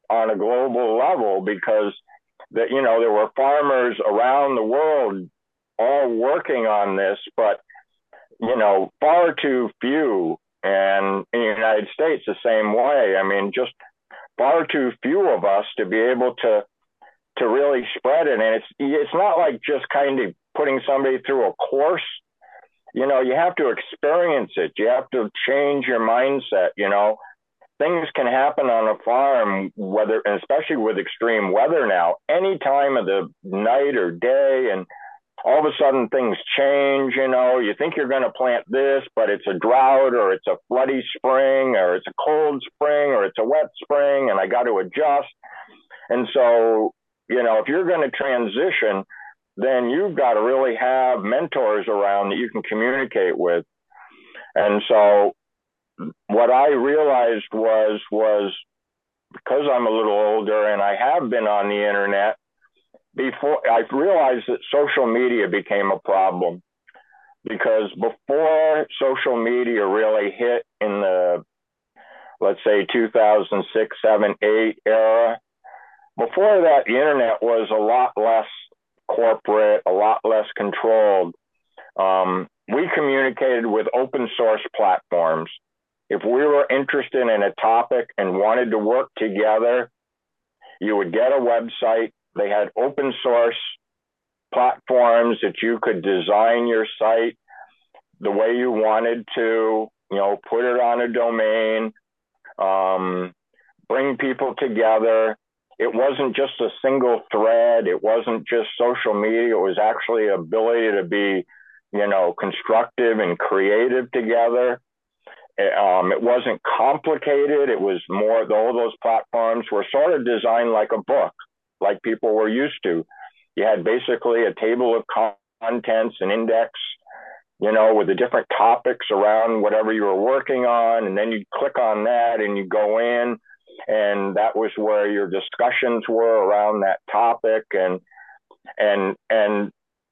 S2: on a global level, because that, you know, there were farmers around the world all working on this, but, you know, far too few. And in the United States, the same way. I mean, just far too few of us to be able to to really spread it. And it's it's not like just kind of putting somebody through a course. You know, you have to experience it. You have to change your mindset. You know, things can happen on a farm, whether, and especially with extreme weather now, any time of the night or day, and all of a sudden things change. You know, you think you're going to plant this, but it's a drought, or it's a floody spring, or it's a cold spring, or it's a wet spring, and I got to adjust. And so, you know, if you're going to transition, then you've got to really have mentors around that you can communicate with. And so what I realized was, was because I'm a little older and I have been on the internet before, I realized that social media became a problem, because before social media really hit in the, let's say, two thousand six, seven, eight era, before that, the internet was a lot less corporate, a lot less controlled. Um, we communicated with open source platforms. If we were interested in a topic and wanted to work together, you would get a website. They had open source platforms that you could design your site the way you wanted to, you know, put it on a domain, um, bring people together. It wasn't just a single thread. It wasn't just social media. It was actually ability to be, you know, constructive and creative together. Um, it wasn't complicated. It was more, all those platforms were sort of designed like a book, like people were used to. You had basically a table of contents, an index, you know, with the different topics around whatever you were working on. And then you'd click on that and you go in, and that was where your discussions were around that topic. And, and, and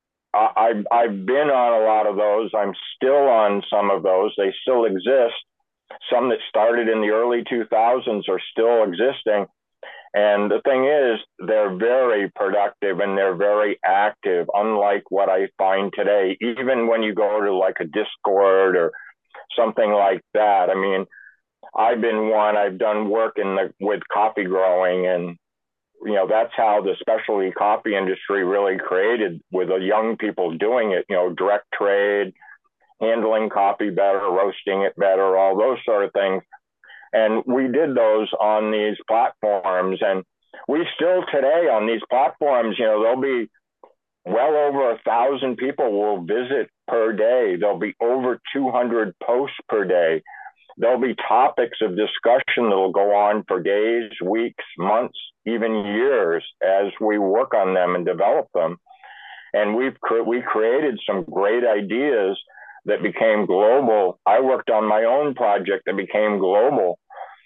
S2: I've, I've been on a lot of those. I'm still on some of those. They still exist. Some that started in the early two thousands are still existing. And the thing is, they're very productive and they're very active, unlike what I find today. Even when you go to like a Discord or something like that. I mean, I've been one, I've done work in the, with coffee growing, and, you know, that's how the specialty coffee industry really created, with the young people doing it, you know, direct trade, handling coffee better, roasting it better, all those sort of things. And we did those on these platforms. And we still today on these platforms, you know, there'll be well over a thousand people will visit per day. There'll be over two hundred posts per day. There'll be topics of discussion that will go on for days, weeks, months, even years as we work on them and develop them. And we've we created some great ideas that became global. I worked on my own project that became global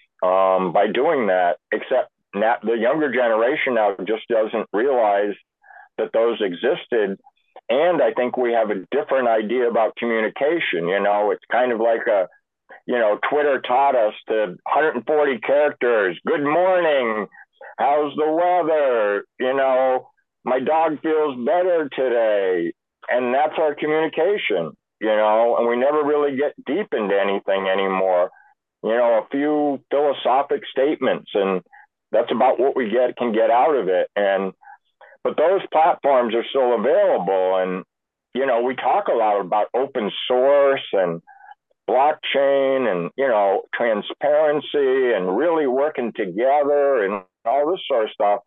S2: um, by doing that, except now, the younger generation now just doesn't realize that those existed. And I think we have a different idea about communication. You know, it's kind of like a, you know, Twitter taught us to one hundred forty characters. Good morning. How's the weather? You know, my dog feels better today. And that's our communication, you know, and we never really get deep into anything anymore. You know, a few philosophic statements, and that's about what we get can get out of it. And, but those platforms are still available. And, you know, we talk a lot about open source and blockchain and, you know, transparency and really working together and all this sort of stuff.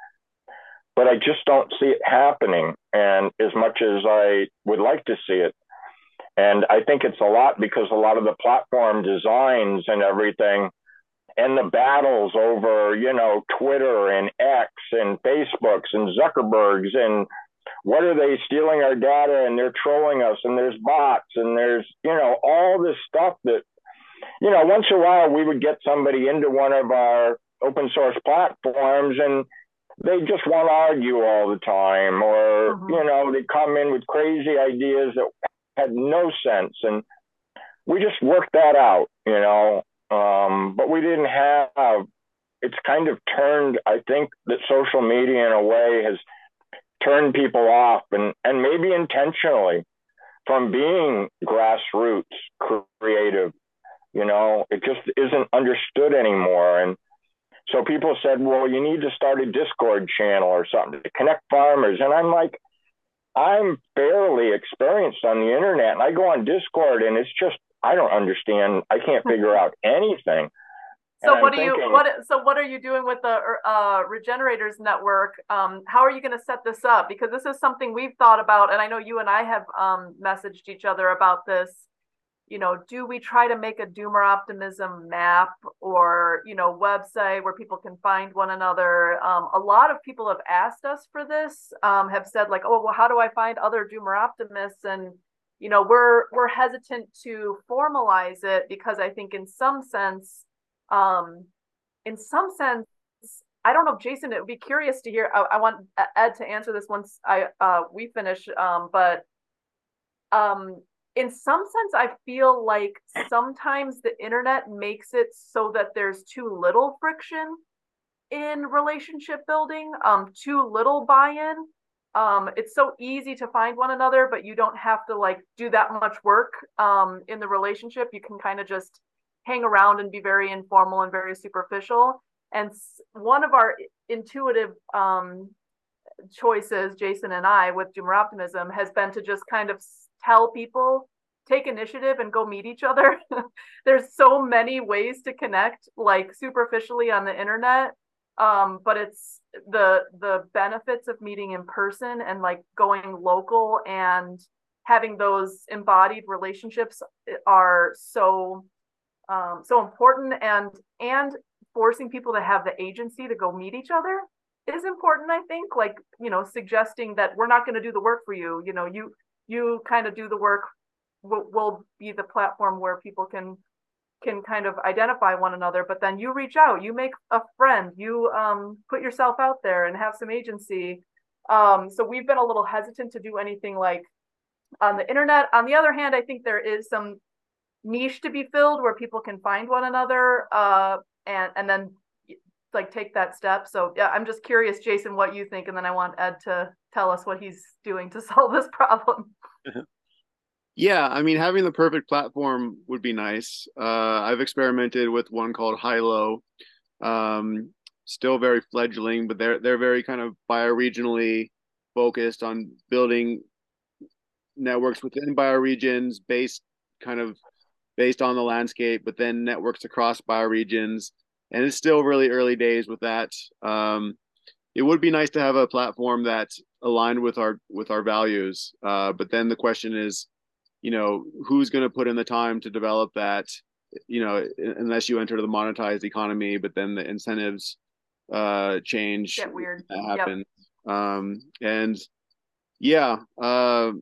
S2: But I just don't see it happening, and as much as I would like to see it. And I think it's a lot because a lot of the platform designs and everything and the battles over, you know, Twitter and X and Facebooks and Zuckerbergs, and what are they stealing our data, and they're trolling us, and there's bots, and there's, you know, all this stuff that, you know, once in a while we would get somebody into one of our open source platforms and they just want to argue all the time, or, mm-hmm. you know, they come in with crazy ideas that had no sense. And we just worked that out, you know, um, but we didn't have it's kind of turned, I think that social media in a way has turned people off, and, and maybe intentionally, from being grassroots creative. You know, it just isn't understood anymore. And so people said, well, you need to start a Discord channel or something to connect farmers. And I'm like, I'm fairly experienced on the internet, and I go on Discord, and it's just, I don't understand. I can't figure out anything.
S3: So what are you what so what are you doing with the uh, Regenerators Network? Um, how are you going to set this up? Because this is something we've thought about, and I know you and I have um, messaged each other about this. You know, do we try to make a Doomer Optimism map or, you know, website where people can find one another? Um, a lot of people have asked us for this, um, have said like, oh, well, how do I find other Doomer Optimists? And, you know, we're we're hesitant to formalize it because I think in some sense, um, in some sense, I don't know, Jason, it would be curious to hear. I, I want Ed to answer this once I uh, we finish, um, but um, in some sense, I feel like sometimes the internet makes it so that there's too little friction in relationship building, um, too little buy-in. Um, it's so easy to find one another, but you don't have to like do that much work um, in the relationship. You can kind of just hang around and be very informal and very superficial. And one of our intuitive um, choices, Jason and I, with Doomer Optimism, has been to just kind of tell people, take initiative and go meet each other. There's so many ways to connect, like superficially on the internet. Um, but it's the the benefits of meeting in person and like going local and having those embodied relationships are so um, so important, and and forcing people to have the agency to go meet each other is important. I think, like, you know, suggesting that we're not going to do the work for you. You know, you you kind of do the work. We'll, we'll be the platform where people can can kind of identify one another, but then you reach out, you make a friend, you um, put yourself out there and have some agency. Um, so we've been a little hesitant to do anything like on the internet. On the other hand, I think there is some niche to be filled where people can find one another uh, and and then like take that step. So yeah, I'm just curious, Jason, what you think, and then I want Ed to tell us what he's doing to solve this problem.
S1: Yeah, I mean, having the perfect platform would be nice. Uh, I've experimented with one called Hilo, um, still very fledgling, but they're they're very kind of bioregionally focused on building networks within bioregions, based kind of based on the landscape, but then networks across bioregions. And it's still really early days with that. Um, it would be nice to have a platform that's aligned with our with our values, uh, but then the question is, you know, who's going to put in the time to develop that, you know, unless you enter the monetized economy, but then the incentives uh, change.
S3: Get weird.
S1: That happens. Yep. Um, and yeah, uh,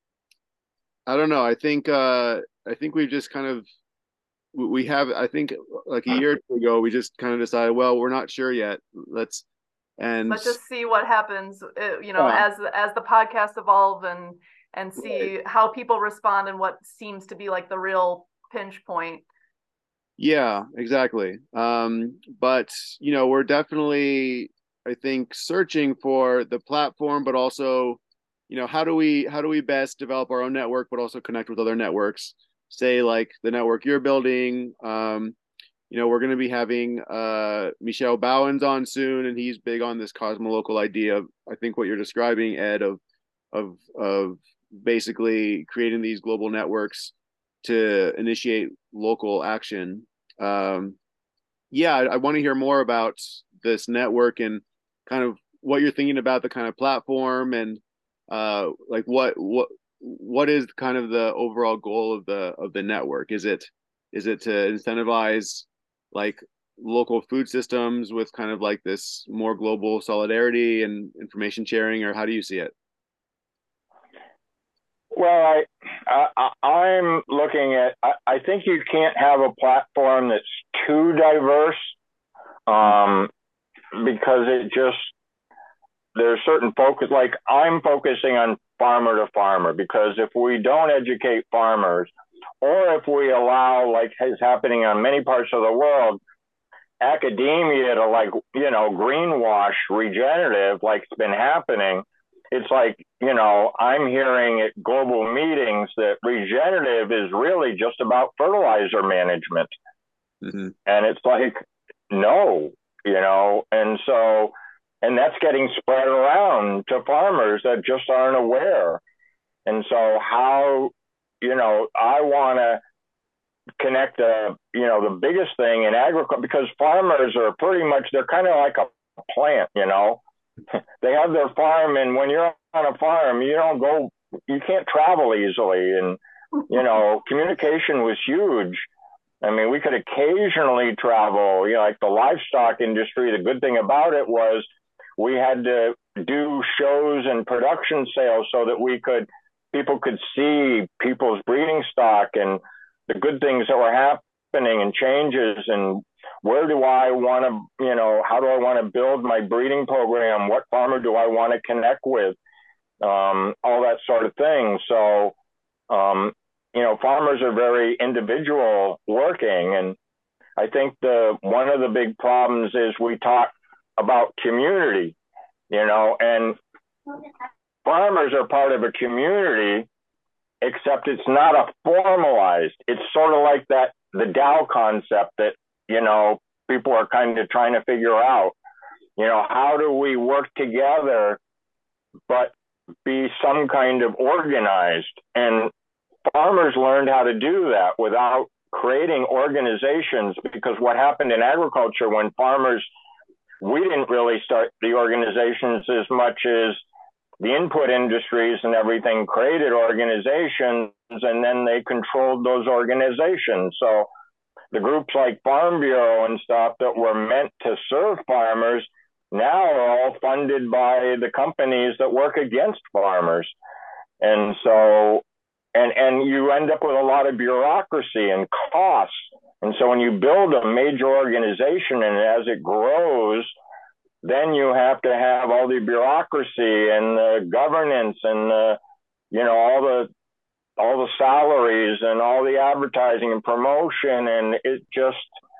S1: I don't know. I think, uh, I think we've just kind of, we have, I think like a year or two ago, we just kind of decided, well, we're not sure yet. Let's, and
S3: let's just see what happens, you know, yeah. as, as the podcast evolve and, and see right. how people respond and what seems to be like the real pinch point.
S1: Yeah, exactly. Um, but, you know, we're definitely, I think, searching for the platform, but also, you know, how do we, how do we best develop our own network, but also connect with other networks, say like the network you're building. Um, you know, we're going to be having uh, Michel Bowens on soon, and he's big on this cosmolocal idea of, I think what you're describing, Ed, of, of, of, basically creating these global networks to initiate local action. Um, yeah, I, I want to hear more about this network and kind of what you're thinking about the kind of platform and uh, like what what what is kind of the overall goal of the of the network? Is it is it to incentivize like local food systems with kind of like this more global solidarity and information sharing, or how do you see it?
S2: Well, I, I I'm looking at. I, I think you can't have a platform that's too diverse, um, because it just there's certain focus. Like I'm focusing on farmer to farmer, because if we don't educate farmers, or if we allow, like is happening on many parts of the world, academia to, like, you know, greenwash regenerative like it's been happening. It's like, you know, I'm hearing at global meetings that regenerative is really just about fertilizer management. Mm-hmm. And it's like, no, you know, and so, and that's getting spread around to farmers that just aren't aware. And so how, you know, I want to connect, uh, you know, the biggest thing in agriculture, because farmers are pretty much, they're kind of like a plant, you know, they have their farm, and when you're on a farm, you don't go, you can't travel easily. And, you know, communication was huge. I mean, we could occasionally travel, you know, like the livestock industry. The good thing about it was we had to do shows and production sales so that we could, people could see people's breeding stock and the good things that were happening and changes, and where do I want to, you know, how do I want to build my breeding program? What farmer do I want to connect with? Um, all that sort of thing. So, um, you know, farmers are very individual working. And I think the, one of the big problems is we talk about community, you know, and farmers are part of a community, except it's not a formalized, it's sort of like that, the DAO concept that, you know, people are kind of trying to figure out, you know, how do we work together, but be some kind of organized? And farmers learned how to do that without creating organizations, because what happened in agriculture when farmers, we didn't really start the organizations as much as the input industries and everything created organizations, and then they controlled those organizations. So the groups like Farm Bureau and stuff that were meant to serve farmers now are all funded by the companies that work against farmers. And so, and, and you end up with a lot of bureaucracy and costs. And so when you build a major organization and as it grows, then you have to have all the bureaucracy and the governance and the, you know, all the, all the salaries and all the advertising and promotion. And it just,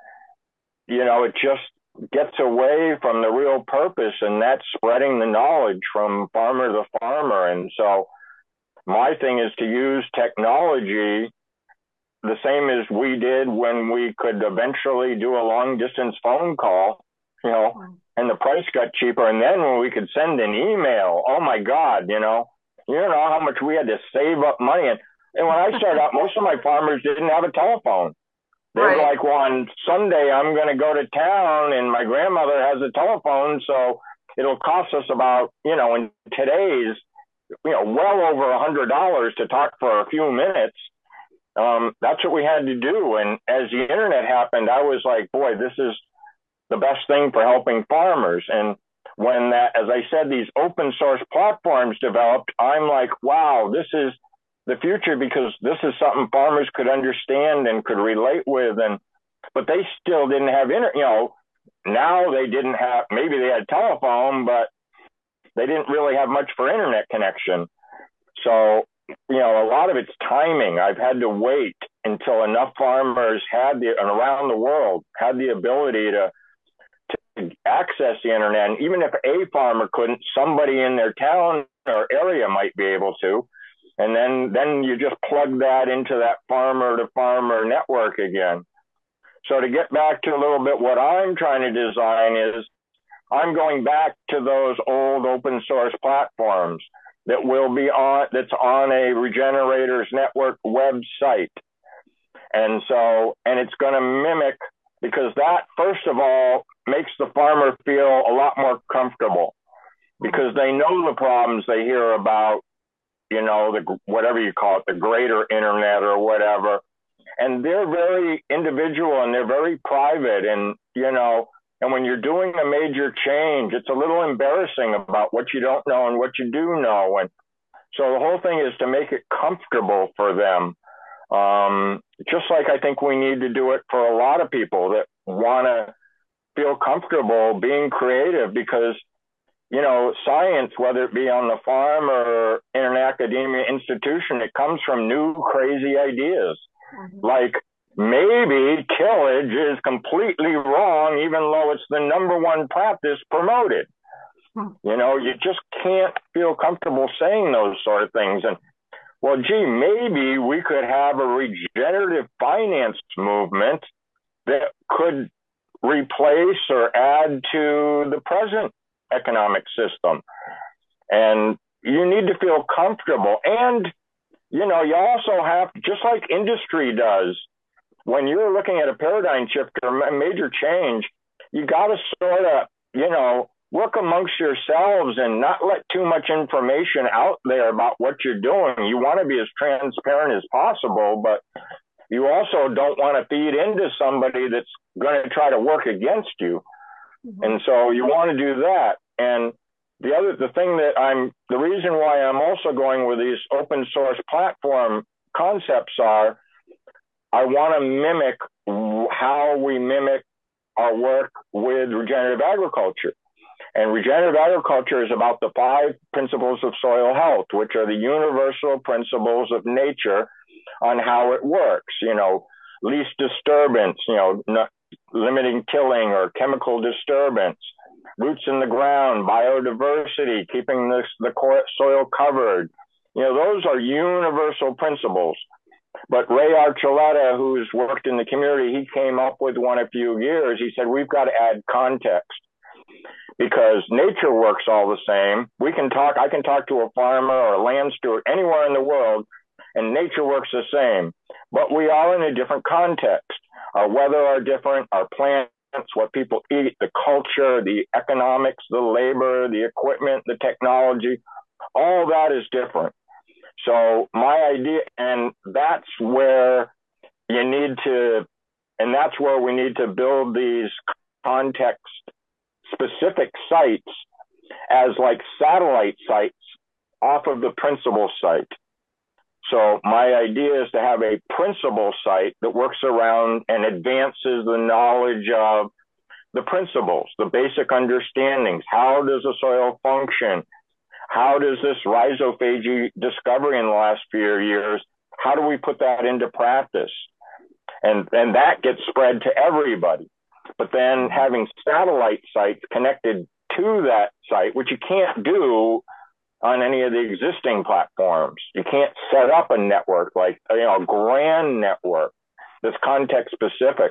S2: you know, it just gets away from the real purpose, and that's spreading the knowledge from farmer to farmer. And so my thing is to use technology the same as we did when we could eventually do a long distance phone call, you know, and the price got cheaper. And then when we could send an email, oh my God, you know, you know how much we had to save up money. And, and when I started out, most of my farmers didn't have a telephone. They right. were like, well, on Sunday, I'm going to go to town and my grandmother has a telephone, so it'll cost us about, you know, in today's, you know, well over a hundred dollars to talk for a few minutes. Um, that's what we had to do. And as the internet happened, I was like, boy, this is the best thing for helping farmers. And when that, as I said, these open source platforms developed, I'm like, wow, this is the future, because this is something farmers could understand and could relate with. And, but they still didn't have internet, you know, now they didn't have, maybe they had telephone, but they didn't really have much for internet connection. So, you know, a lot of it's timing. I've had to wait until enough farmers had the, and around the world had the ability to, to access the internet. And even if a farmer couldn't, somebody in their town or area might be able to. And then, then you just plug that into that farmer to farmer network again. So to get back to a little bit, what I'm trying to design is I'm going back to those old open source platforms that will be on, that's on a Regenerators Network website. And so, and it's going to mimic, because that, first of all, makes the farmer feel a lot more comfortable, because they know the problems they hear about, you know, the, whatever you call it, the greater internet or whatever. And they're very individual and they're very private. And, you know, and when you're doing a major change, it's a little embarrassing about what you don't know and what you do know. And so the whole thing is to make it comfortable for them. Um, just like I think we need to do it for a lot of people that want to feel comfortable being creative, because, you know, science, whether it be on the farm or in an academia institution, it comes from new crazy ideas. Mm-hmm. Like, maybe tillage is completely wrong, even though it's the number one practice promoted. You know, you just can't feel comfortable saying those sort of things. And, well, gee, maybe we could have a regenerative finance movement that could replace or add to the present economic system. And you need to feel comfortable. And, you know, you also have, just like industry does, when you're looking at a paradigm shift or a major change, you got to sort of, you know, work amongst yourselves and not let too much information out there about what you're doing. You want to be as transparent as possible, but you also don't want to feed into somebody that's going to try to work against you. Mm-hmm. And so you want to do that. And the other, the thing that I'm, the reason why I'm also going with these open source platform concepts are, I want to mimic how we mimic our work with regenerative agriculture. And regenerative agriculture is about the five principles of soil health, which are the universal principles of nature on how it works. You know, least disturbance, you know, not limiting tilling or chemical disturbance, roots in the ground, biodiversity, keeping the, the soil covered. You know, those are universal principles. But Ray Archuleta, who's worked in the community, he came up with one a few years. He said, we've got to add context, because nature works all the same. We can talk, I can talk to a farmer or a land steward anywhere in the world, and nature works the same. But we are in a different context. Our weather are different, our plants, what people eat, the culture, the economics, the labor, the equipment, the technology, all that is different. So my idea, and that's where you need to, and that's where we need to build these context specific sites as like satellite sites off of the principal site. So my idea is to have a principal site that works around and advances the knowledge of the principles, the basic understandings. How does the soil function? How does this rhizophagy discovery in the last few years, how do we put that into practice? And, and that gets spread to everybody. But then having satellite sites connected to that site, which you can't do on any of the existing platforms. You can't set up a network like, you know, a grand network that's context specific.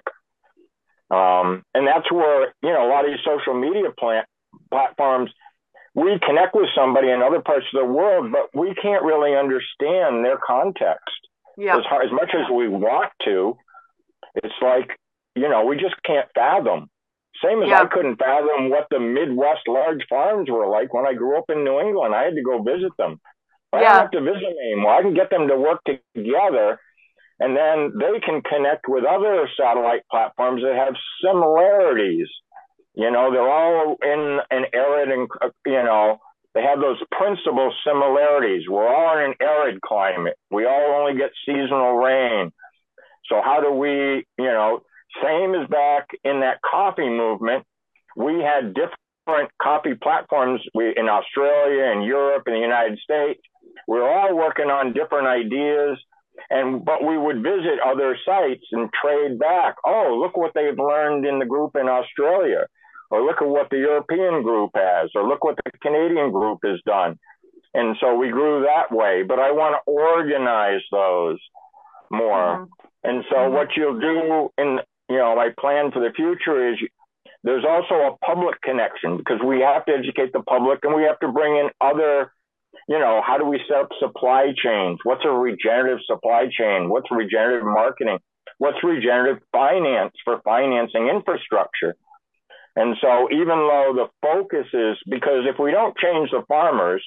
S2: Um, and that's where, you know, a lot of these social media plant platforms, we connect with somebody in other parts of the world, but we can't really understand their context. Yeah. As, hard, as much as we want to, it's like, you know, we just can't fathom. Same as yeah. I couldn't fathom what the Midwest large farms were like when I grew up in New England. I had to go visit them. I yeah. don't have to visit them anymore. I can get them to work together, and then they can connect with other satellite platforms that have similarities. You know, they're all in an arid and, you know, they have those principal similarities. We're all in an arid climate. We all only get seasonal rain. So how do we, you know, same as back in that coffee movement, we had different coffee platforms we, in Australia and Europe and the United States. We were all working on different ideas, and but we would visit other sites and trade back. Oh, look what they've learned in the group in Australia, or look at what the European group has, or look what the Canadian group has done. And so we grew that way, but I want to organize those more. Mm-hmm. And so mm-hmm. what you'll do in, you know, my plan for the future is there's also a public connection, because we have to educate the public, and we have to bring in other, you know, how do we set up supply chains? What's a regenerative supply chain? What's regenerative marketing? What's regenerative finance for financing infrastructure? And so even though the focus is, because if we don't change the farmers,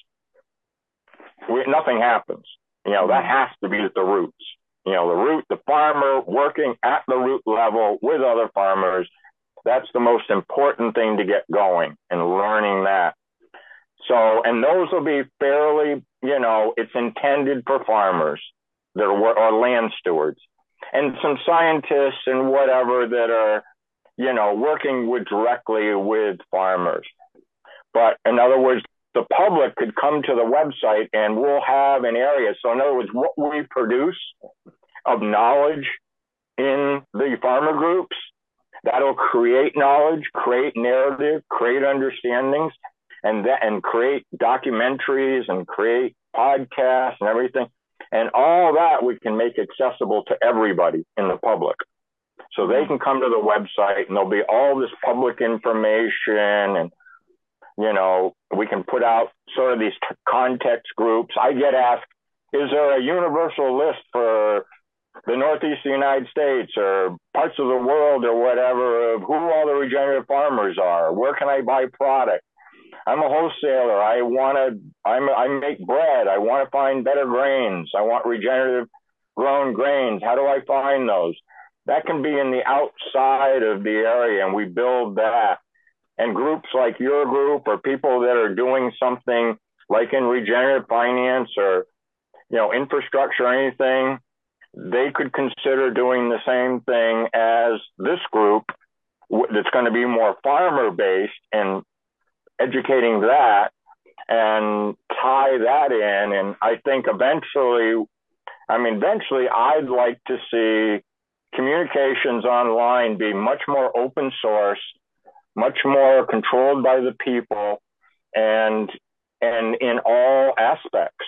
S2: we, nothing happens. You know, that has to be at the roots. You know, the root, the farmer working at the root level with other farmers, that's the most important thing to get going, and learning that. So, and those will be fairly, you know, it's intended for farmers that are, or land stewards, and some scientists and whatever that are, you know, working with directly with farmers. But in other words, the public could come to the website and we'll have an area. So in other words, what we produce of knowledge in community farmer groups. That'll create knowledge, create narrative, create understandings, and that, and create documentaries and create podcasts and everything. And all that we can make accessible to everybody in the public. So they can come to the website and there'll be all this public information, and, you know, we can put out sort of these context groups. I get asked, is there a universal list for the Northeast of the United States or parts of the world or whatever of who all the regenerative farmers are? Where can I buy product? I'm a wholesaler. I want to, I'm, I make bread. I want to find better grains. I want regenerative grown grains. How do I find those? That can be in the outside of the area, and we build that. And groups like your group or people that are doing something like in regenerative finance or, you know, infrastructure or anything, they could consider doing the same thing as this group that's going to be more farmer-based and educating that and tie that in. And I think eventually, I mean, eventually I'd like to see communications online be much more open source, much more controlled by the people, and and in all aspects,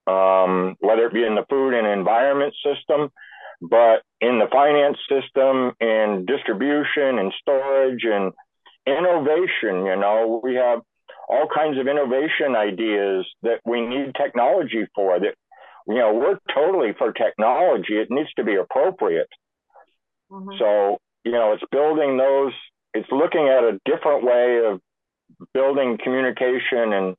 S2: um, whether it be in the food and environment system, but in the finance system, in distribution and storage and innovation. You know, we have all kinds of innovation ideas that we need technology for. That, you know, we're totally for technology. It needs to be appropriate. Mm-hmm. So, you know, it's building those, it's looking at a different way of building communication and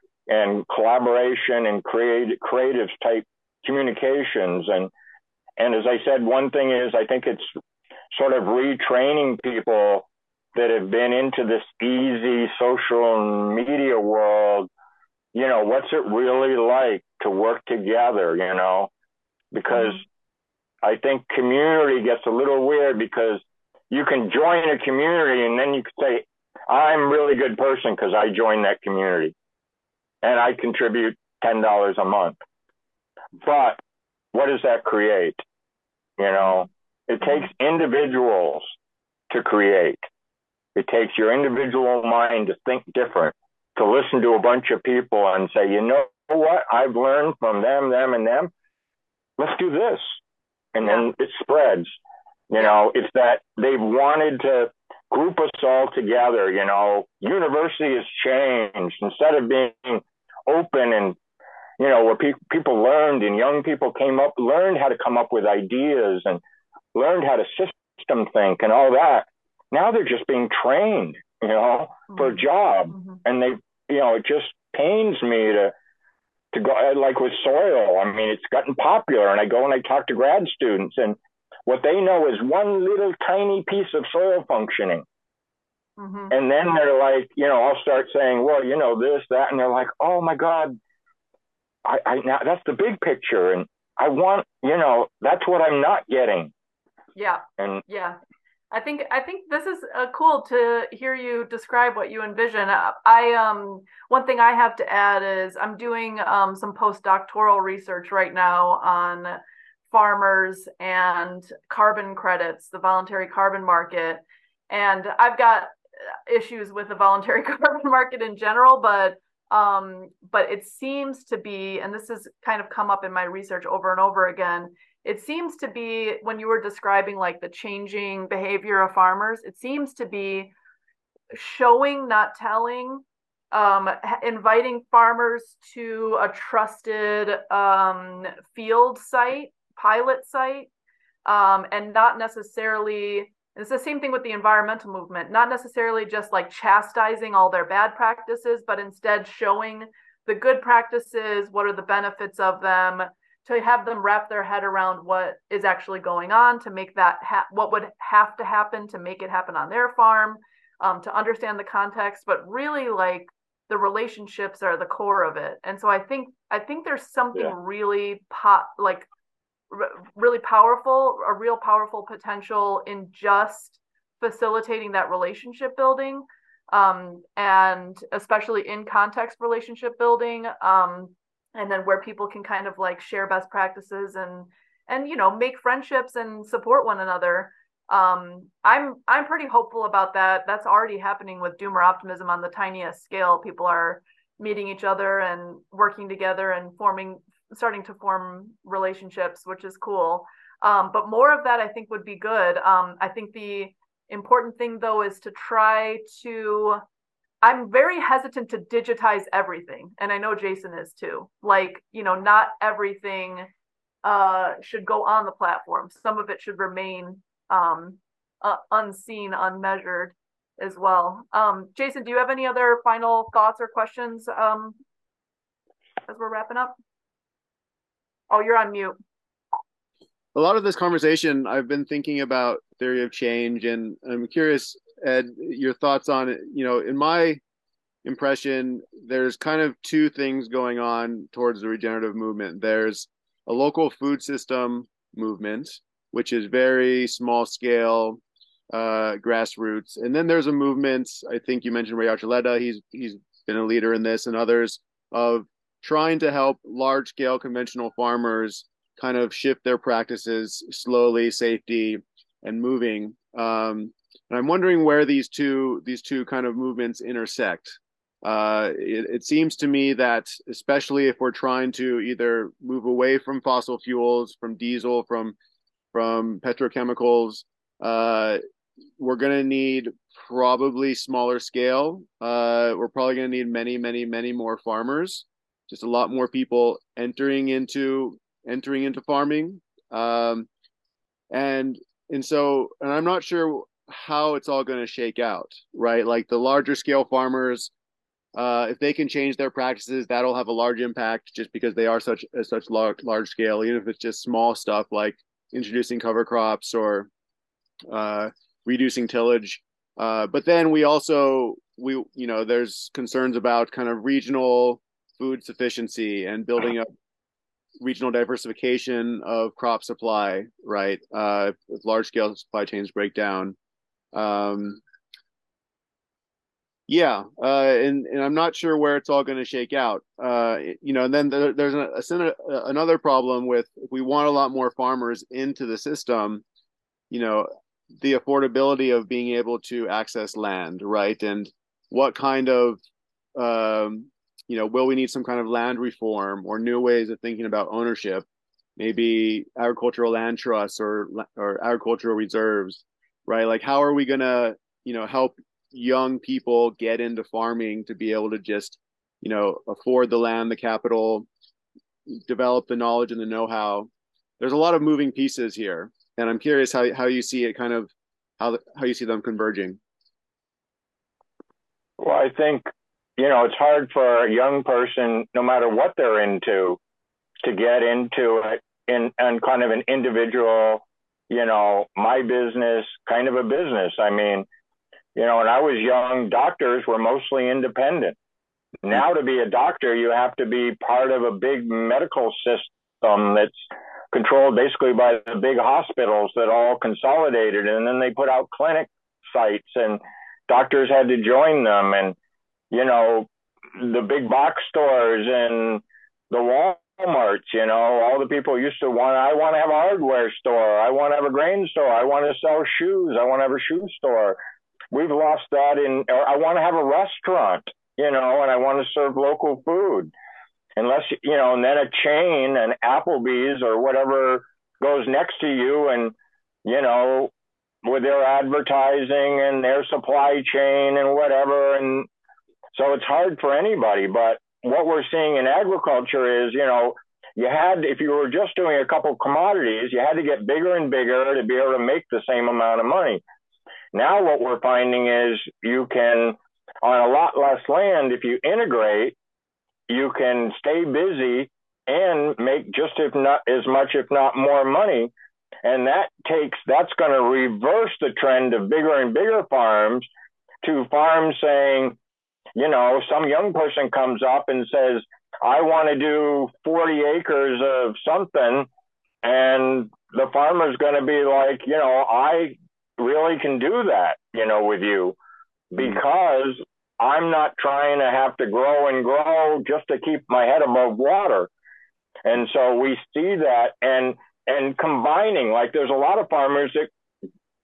S2: and collaboration and create, creative type communications. And, and as I said, one thing is, I think it's sort of retraining people that have been into this easy social media world. You know, what's it really like to work together, you know, because mm-hmm. I think community gets a little weird because you can join a community and then you can say, I'm a really good person because I joined that community and I contribute ten dollars a month. But what does that create? You know, it takes individuals to create. It takes your individual mind to think different, to listen to a bunch of people and say, you know what, I've learned from them, them, and them. Let's do this. And yeah. then it spreads. You know, it's that they've wanted to group us all together. You know, university has changed. Instead of being open and, you know, where pe- people learned and young people came up, learned how to come up with ideas and learned how to system think and all that. Now they're just being trained, you know, mm-hmm. for a job. Mm-hmm. And they, you know, it just pains me to, to go, like with soil. I mean, it's gotten popular, and I go and I talk to grad students, and what they know is one little tiny piece of soil functioning. Mm-hmm. And then they're like, you know, I'll start saying, well, you know, this, that, and they're like, oh my God, I, I now that's the big picture. And I want, you know, that's what I'm not getting.
S3: Yeah.
S2: And
S3: yeah. I think I think this is uh, cool to hear you describe what you envision. I um one thing I have to add is I'm doing um some postdoctoral research right now on farmers and carbon credits, the voluntary carbon market, and I've got issues with the voluntary carbon market in general, but um but it seems to be, and this has kind of come up in my research over and over again. It seems to be, when you were describing like the changing behavior of farmers, it seems to be showing, not telling, um, inviting farmers to a trusted um, field site, pilot site, um, and not necessarily, it's the same thing with the environmental movement, not necessarily just like chastising all their bad practices, but instead showing the good practices, what are the benefits of them, to have them wrap their head around what is actually going on, to make that ha- what would have to happen to make it happen on their farm, um, to understand the context, but really like the relationships are the core of it. And so I think I think there's something yeah. really po- like r- really powerful, a real powerful potential in just facilitating that relationship building, um, and especially in context relationship building. Um, and then where people can kind of like share best practices and, and, you know, make friendships and support one another. Um, I'm I'm pretty hopeful about that. That's already happening with Doomer Optimism on the tiniest scale. People are meeting each other and working together and forming, starting to form relationships, which is cool. Um, but more of that, I think, would be good. Um, I think the important thing, though, is to try to. I'm very hesitant to digitize everything, and I know Jason is too. Like, you know, not everything uh, should go on the platform. Some of it should remain um, uh, unseen, unmeasured as well. Um, Jason, do you have any other final thoughts or questions um, as we're wrapping up? Oh, you're on mute.
S1: A lot of this conversation, I've been thinking about theory of change, and I'm curious, Ed, your thoughts on it. You know, in my impression, there's kind of two things going on towards the regenerative movement. There's a local food system movement, which is very small scale, uh, grassroots, and then there's a movement. I think you mentioned Ray Archuleta. He's he's been a leader in this, and others, of trying to help large scale conventional farmers kind of shift their practices slowly, safety, and moving. Um, and I'm wondering where these two these two kind of movements intersect. Uh, it, it seems to me that, especially if we're trying to either move away from fossil fuels, from diesel, from from petrochemicals, uh, we're going to need probably smaller scale. Uh, we're probably going to need many, many, many more farmers. Just a lot more people entering into entering into farming, um, and and so and I'm not sure how it's all going to shake out, right? Like the larger scale farmers, uh, if they can change their practices, that'll have a large impact, just because they are such such large large scale. Even if it's just small stuff like introducing cover crops or uh, reducing tillage. Uh, but then we also we you know there's concerns about kind of regional food sufficiency and building up regional diversification of crop supply, right? Uh, if large scale supply chains break down. Um, yeah, uh, and and I'm not sure where it's all going to shake out. Uh, you know, and then there, there's a, a, another problem with, if we want a lot more farmers into the system, you know, the affordability of being able to access land, right? And what kind of um, you know, will we need some kind of land reform or new ways of thinking about ownership? Maybe agricultural land trusts or or agricultural reserves, right? Like, how are we gonna, you know, help young people get into farming to be able to just, you know, afford the land, the capital, develop the knowledge and the know-how? There's a lot of moving pieces here, and I'm curious how how you see it, kind of how how you see them converging.
S2: Well, I think, you know, it's hard for a young person, no matter what they're into, to get into it in, in kind of an individual, you know, my business kind of a business. I mean, you know, when I was young, doctors were mostly independent. Now, to be a doctor, you have to be part of a big medical system that's controlled basically by the big hospitals that all consolidated, and then they put out clinic sites, and doctors had to join them. And, you know, the big box stores and the Walmarts, you know, all the people used to want, I want to have a hardware store. I want to have a grain store. I want to sell shoes. I want to have a shoe store. We've lost that in, or I want to have a restaurant, you know, and I want to serve local food. Unless, you know, and then a chain, an Applebee's or whatever goes next to you, and, you know, with their advertising and their supply chain and whatever. And so it's hard for anybody. But what we're seeing in agriculture is, you know, you had, if you were just doing a couple commodities, you had to get bigger and bigger to be able to make the same amount of money. Now what we're finding is you can, on a lot less land, if you integrate, you can stay busy and make just if not as much, if not more money. And that takes, that's going to reverse the trend of bigger and bigger farms to farms saying, you know, some young person comes up and says, I want to do forty acres of something. And the farmer's going to be like, you know, I really can do that, you know, with you, because I'm not trying to have to grow and grow just to keep my head above water. And so we see that, and and combining, like there's a lot of farmers that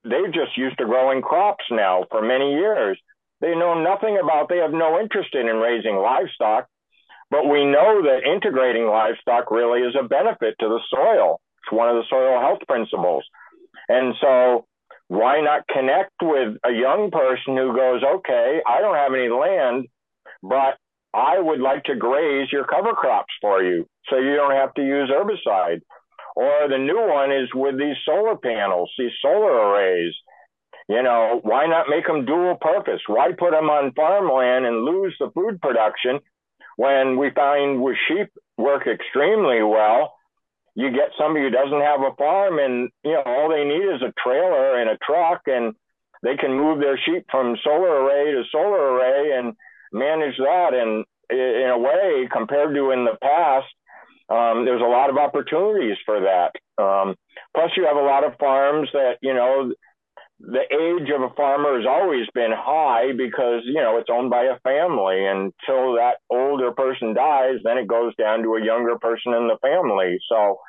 S2: they're just used to growing crops now for many years. They know nothing about, they have no interest in raising livestock, but we know that integrating livestock really is a benefit to the soil. It's one of the soil health principles. And so why not connect with a young person who goes, okay, I don't have any land, but I would like to graze your cover crops for you so you don't have to use herbicide. Or the new one is with these solar panels, these solar arrays. You know, why not make them dual purpose? Why put them on farmland and lose the food production when we find with sheep work extremely well? You get somebody who doesn't have a farm and, you know, all they need is a trailer and a truck, and they can move their sheep from solar array to solar array and manage that. And in a way, compared to in the past, um, there's a lot of opportunities for that. Um, plus, you have a lot of farms that, you know, the age of a farmer has always been high because, you know, it's owned by a family. Until that older person dies, then it goes down to a younger person in the family. So,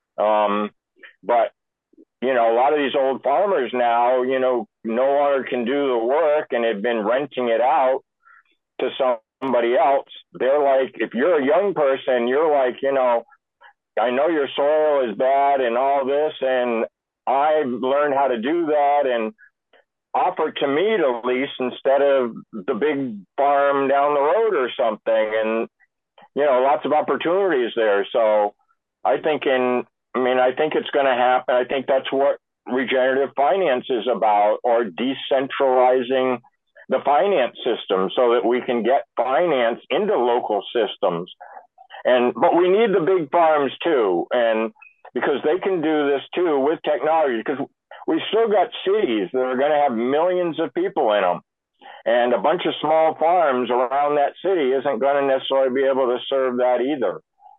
S2: um, but, you know, a lot of these old farmers now, you know, no longer can do the work and have been renting it out to somebody else. They're like, if you're a young person, you're like, you know, I know your soil is bad and all this, and I've learned how to do that, and offer to me to lease instead of the big farm down the road or something. And, you know, lots of opportunities there. So I think in, I mean, I think it's going to happen. I think that's what regenerative finance is about, or decentralizing the finance system so that we can get finance into local systems. And, but we need the big farms too. And because they can do this too with technology, because we still got cities that are going to have millions of people in them. And a bunch of small farms around that city isn't going to necessarily be able to serve that either.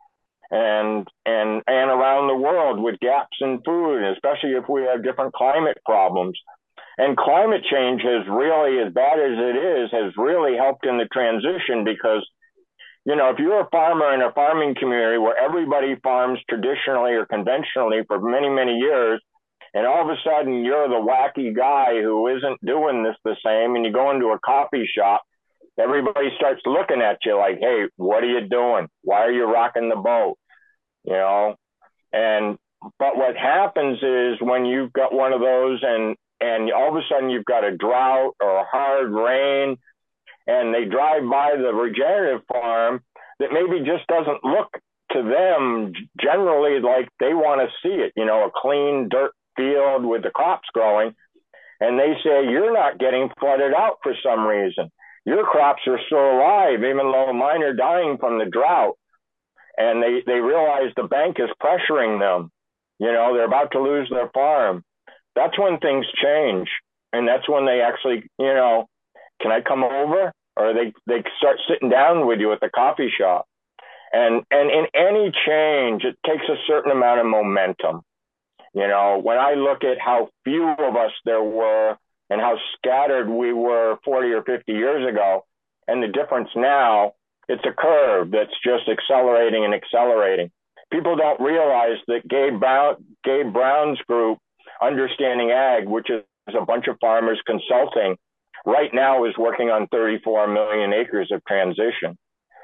S2: And, and, and around the world with gaps in food, especially if we have different climate problems. And climate change has really, as bad as it is, has really helped in the transition because, you know, if you're a farmer in a farming community where everybody farms traditionally or conventionally for many, many years, and all of a sudden you're the wacky guy who isn't doing this the same, and you go into a coffee shop, everybody starts looking at you like, hey, what are you doing? Why are you rocking the boat? You know? And, but what happens is when you've got one of those and, and all of a sudden you've got a drought or a hard rain, and they drive by the regenerative farm that maybe just doesn't look to them generally like they want to see it, you know, a clean dirt field with the crops growing. And they say, you're not getting flooded out for some reason. Your crops are still alive, even though mine are dying from the drought. And they, they realize the bank is pressuring them. You know, they're about to lose their farm. That's when things change. And that's when they actually, you know, can I come over? Or they, they start sitting down with you at the coffee shop. And, and in any change, it takes a certain amount of momentum. You know, when I look at how few of us there were and how scattered we were forty or fifty years ago, and the difference now, it's a curve that's just accelerating and accelerating. People don't realize that Gabe Brown, Gabe Brown's group, Understanding Ag, which is a bunch of farmers consulting, right now is working on thirty-four million acres of transition.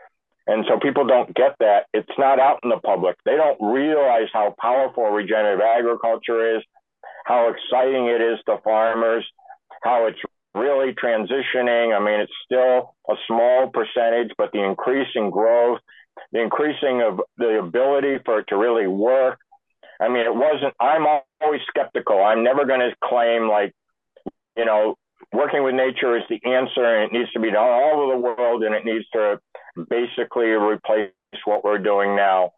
S2: And so people don't get that. It's not out in the public. They don't realize how powerful regenerative agriculture is, how exciting it is to farmers, how it's really transitioning. I mean, it's still a small percentage, but the increasing growth, the increasing of the ability for it to really work. I mean, it wasn't, I'm always skeptical. I'm never going to claim like, you know, working with nature is the answer and it needs to be done all over the world and it needs to basically replace what we're doing now.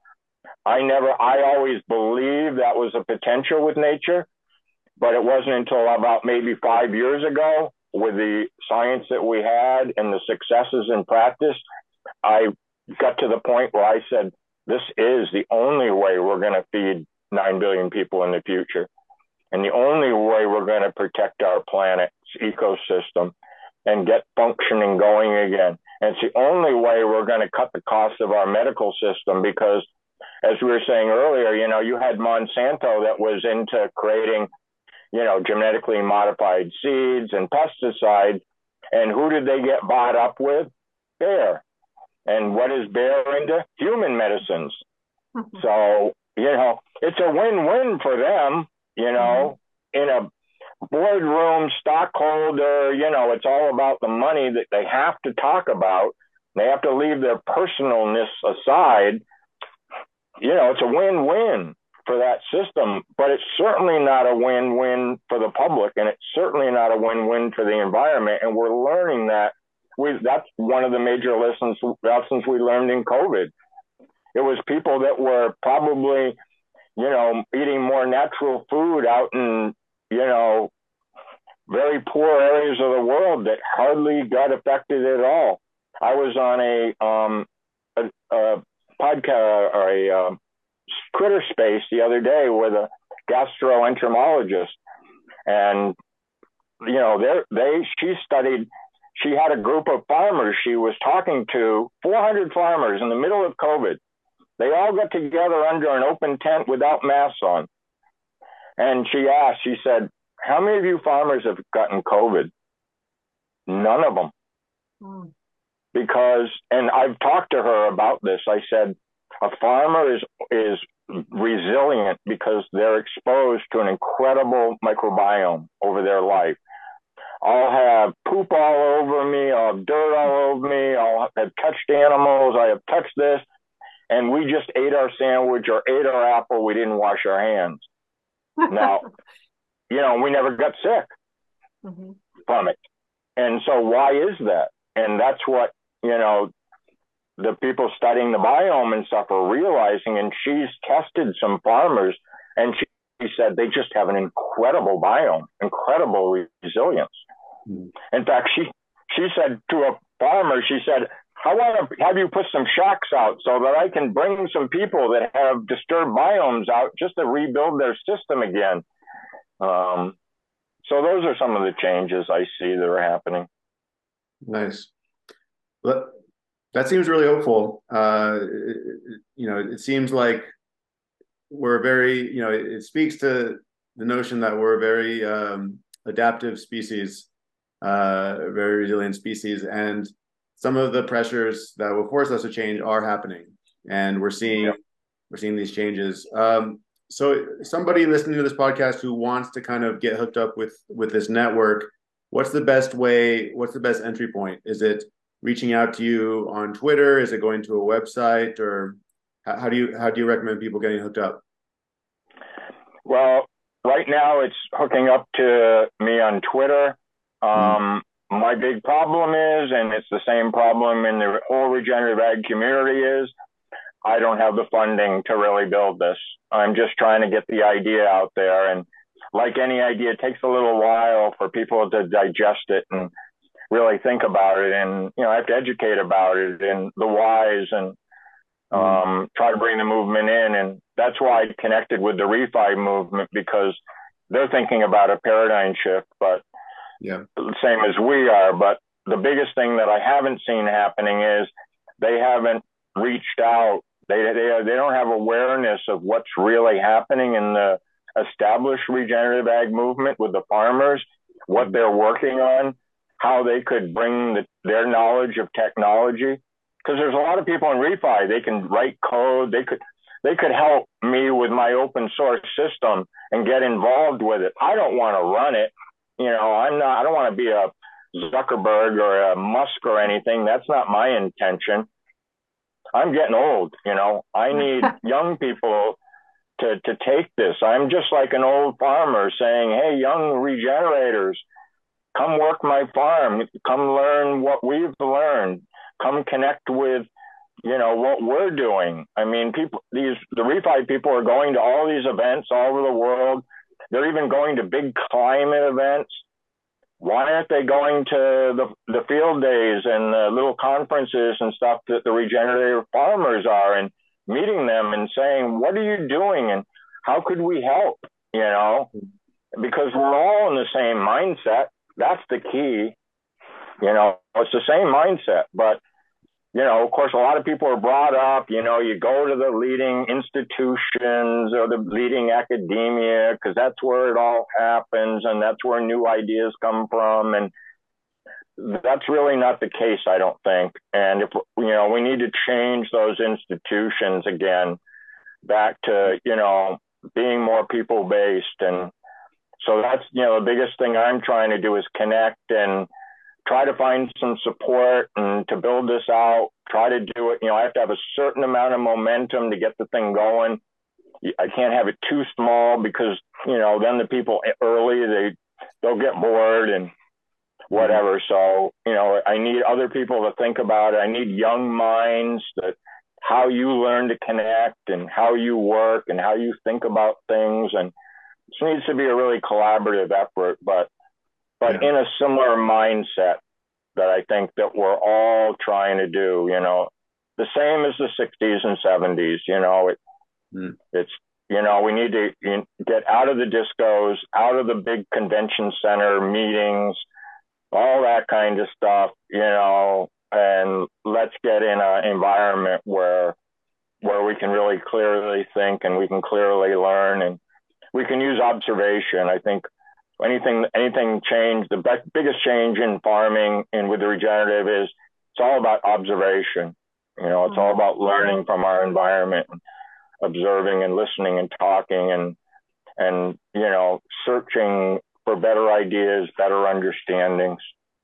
S2: I never, I always believed that was a potential with nature, but it wasn't until about maybe five years ago with the science that we had and the successes in practice, I got to the point where I said, this is the only way we're going to feed nine billion people in the future. And the only way we're going to protect our planet's ecosystem and get functioning going again. And it's the only way we're going to cut the cost of our medical system because, as we were saying earlier, you know, you had Monsanto that was into creating, you know, genetically modified seeds and pesticides. And who did they get bought up with? Bayer. And what is Bayer into? Human medicines. So, you know, it's a win-win for them, you know, mm-hmm. in a boardroom stockholder, you know, it's all about the money that they have to talk about. They have to leave their personalness aside. You know, it's a win-win for that system, but it's certainly not a win-win for the public, and it's certainly not a win-win for the environment. And we're learning that. We, that's one of the major lessons, lessons we learned in COVID. It was people that were probably, you know, eating more natural food out in, you know, very poor areas of the world that hardly got affected at all. I was on a, um, a, a podcast or a uh, Critter Space the other day with a gastroenterologist, and you know, they they she studied. She had a group of farmers she was talking to, four hundred farmers in the middle of COVID. They all got together under an open tent without masks on, and she asked. She said, "How many of you farmers have gotten COVID?" None of them. Mm. Because, and I've talked to her about this. I said, a farmer is is resilient because they're exposed to an incredible microbiome over their life. I'll have poop all over me, I'll have dirt all over me, I'll have touched animals, I have touched this, and we just ate our sandwich or ate our apple, we didn't wash our hands. Now, you know, we never got sick mm-hmm. from it. And so why is that? And that's what, you know, the people studying the biome and stuff are realizing. And she's tested some farmers, and she, she said they just have an incredible biome, incredible resilience. Mm-hmm. In fact, she she said to a farmer, she said, I want to have you put some shacks out so that I can bring some people that have disturbed biomes out just to rebuild their system again. Um, so those are some of the changes I see that are happening.
S4: Nice. Well, that seems really hopeful. Uh, it, you know, it seems like we're very, you know, it, it speaks to the notion that we're a very um, adaptive species, uh, very resilient species, and some of the pressures that will force us to change are happening, and we're seeing yeah. we're seeing these changes. Um, so, somebody listening to this podcast who wants to kind of get hooked up with with this network, what's the best way? What's the best entry point? Is it reaching out to you on Twitter? Is it going to a website, or how, how do you how do you recommend people getting hooked up?
S2: Well, right now it's hooking up to me on Twitter. Um, mm. My big problem is, and it's the same problem in the whole regenerative ag community, is I don't have the funding to really build this. I'm just trying to get the idea out there. And like any idea, it takes a little while for people to digest it and really think about it. And, you know, I have to educate about it and the whys and um, try to bring the movement in. And that's why I connected with the Refi movement, because they're thinking about a paradigm shift, but yeah, the same as we are. But the biggest thing that I haven't seen happening is they haven't reached out. They they they don't have awareness of what's really happening in the established regenerative ag movement with the farmers, what they're working on, how they could bring the, their knowledge of technology. Because there's a lot of people in Refi, they can write code, they could they could help me with my open source system and get involved with it. I don't want to run it. You know, I'm not, I don't want to be a Zuckerberg or a Musk or anything. That's not my intention. I'm getting old, you know. I need young people to, to take this. I'm just like an old farmer saying, hey, young regenerators, come work my farm. Come learn what we've learned. Come connect with, you know, what we're doing. I mean, people, these, the Refi people are going to all these events all over the world. They're even going to big climate events. Why aren't they going to the, the field days and the little conferences and stuff that the regenerative farmers are, and meeting them and saying, what are you doing and how could we help? You know, because we're all in the same mindset. That's the key. You know, it's the same mindset, but you know, of course, a lot of people are brought up, you know, you go to the leading institutions or the leading academia because that's where it all happens and that's where new ideas come from. And that's really not the case, I don't think. And if, you know, we need to change those institutions again back to, you know, being more people based. And so that's, you know, the biggest thing I'm trying to do is connect and try to find some support and to build this out, try to do it. You know, I have to have a certain amount of momentum to get the thing going. I can't have it too small because, you know, then the people early, they, they'll get bored and whatever. So, you know, I need other people to think about it. I need young minds that how you learn to connect and how you work and how you think about things. And this needs to be a really collaborative effort, but but yeah. in a similar mindset that I think that we're all trying to do, you know, the same as the sixties and seventies, you know, it, mm. it's, you know, we need to get out of the discos, out of the big convention center meetings, all that kind of stuff, you know, and let's get in an environment where, where we can really clearly think and we can clearly learn and we can use observation. I think anything, anything change, the be- biggest change in farming and with the regenerative is it's all about observation. You know, it's all about learning from our environment, observing and listening and talking and, and, you know, searching for better ideas, better understandings.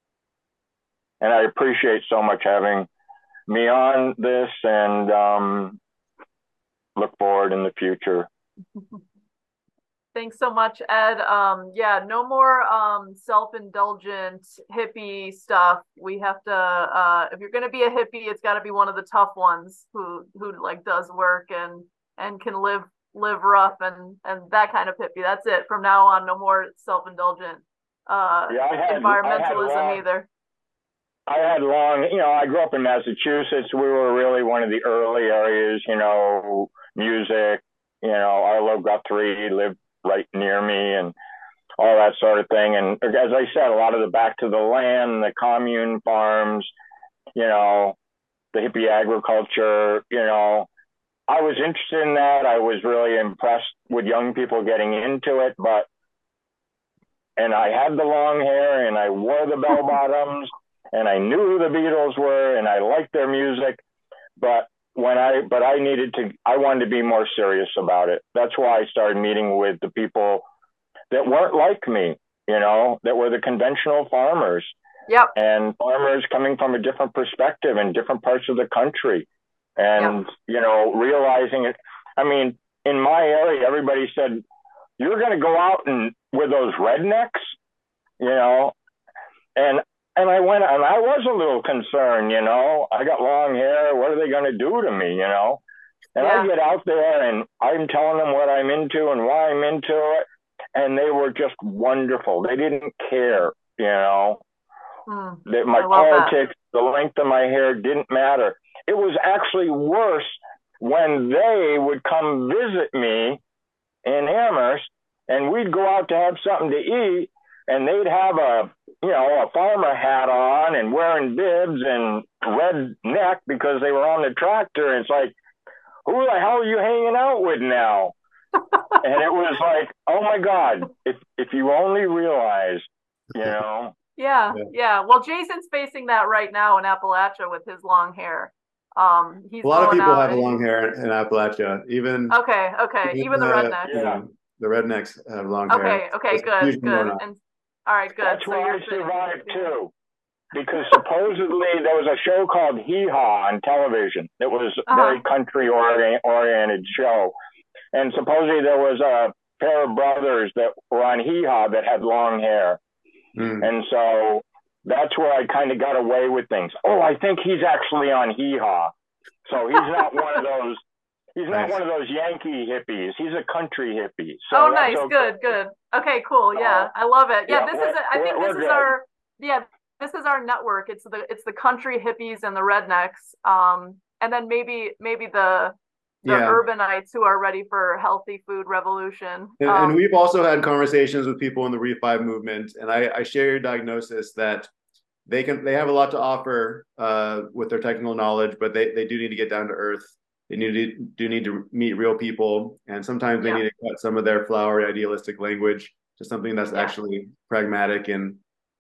S2: And I appreciate so much having me on this and um, look forward in the future.
S3: Thanks so much, Ed. Um, yeah, no more um, self-indulgent hippie stuff. We have to, uh, if you're going to be a hippie, it's got to be one of the tough ones who, who like does work and, and can live, live rough and, and that kind of hippie. That's it. From now on, no more self-indulgent uh,
S2: yeah, I had,
S3: environmentalism
S2: I had long,
S3: either.
S2: I had long, you know, I grew up in Massachusetts. We were really one of the early areas, you know, music, you know, Arlo Guthrie lived right near me and all that sort of thing. And as I said, a lot of the back to the land, the commune farms, you know, the hippie agriculture, you know, I was interested in that. I was really impressed with young people getting into it, but, and I had the long hair and I wore the bell bottoms and I knew who the Beatles were and I liked their music, but when I, but I needed to, I wanted to be more serious about it. That's why I started meeting with the people that weren't like me, you know, that were the conventional farmers.
S3: Yep.
S2: And farmers coming from a different perspective in different parts of the country. And, yep. you know, realizing it. I mean, in my area, everybody said, you're going to go out and with those rednecks, you know, and And I went, and I was a little concerned, you know, I got long hair. What are they going to do to me, you know? And yeah. I get out there and I'm telling them what I'm into and why I'm into it. And they were just wonderful. They didn't care, you know,
S3: mm,
S2: that my politics, that. the length of my hair didn't matter. It was actually worse when they would come visit me in Amherst and we'd go out to have something to eat. And they'd have a, you know, a farmer hat on and wearing bibs and red neck because they were on the tractor. And it's like, who the hell are you hanging out with now? And it was like, oh my God, if if you only realized, you know.
S3: Yeah, yeah. Well, Jason's facing that right now in Appalachia with his long hair. Um, he's
S4: a lot of people have
S3: and...
S4: long hair in Appalachia. Even
S3: okay, okay, even, even the, the rednecks.
S4: Yeah, the rednecks have long
S3: okay,
S4: hair.
S3: Okay, okay, good, good. And all right, good.
S2: That's
S3: so
S2: why
S3: you're
S2: I survived too, because supposedly there was a show called Hee Haw on television. It was a uh-huh. very country oriented show, and supposedly there was a pair of brothers that were on Hee Haw that had long hair, mm. and so that's where I kind of got away with things. Oh, I think he's actually on Hee Haw, so he's not one of those. He's not nice. One of those Yankee hippies. He's a country hippie. So
S3: oh, nice. Okay. Good, good. Okay, cool. Yeah, uh, I love it. Yeah, yeah this is, a, I think this is good. our, yeah, this is our network. It's the, it's the country hippies and the rednecks. Um, and then maybe, maybe the, the yeah. urbanites who are ready for healthy food revolution.
S4: And,
S3: um,
S4: and we've also had conversations with people in the Refi movement. And I, I share your diagnosis that they can they have a lot to offer uh, with their technical knowledge, but they, they do need to get down to earth. They need to do need to meet real people, and sometimes they yeah. need to cut some of their flowery idealistic language to something that's yeah. actually pragmatic and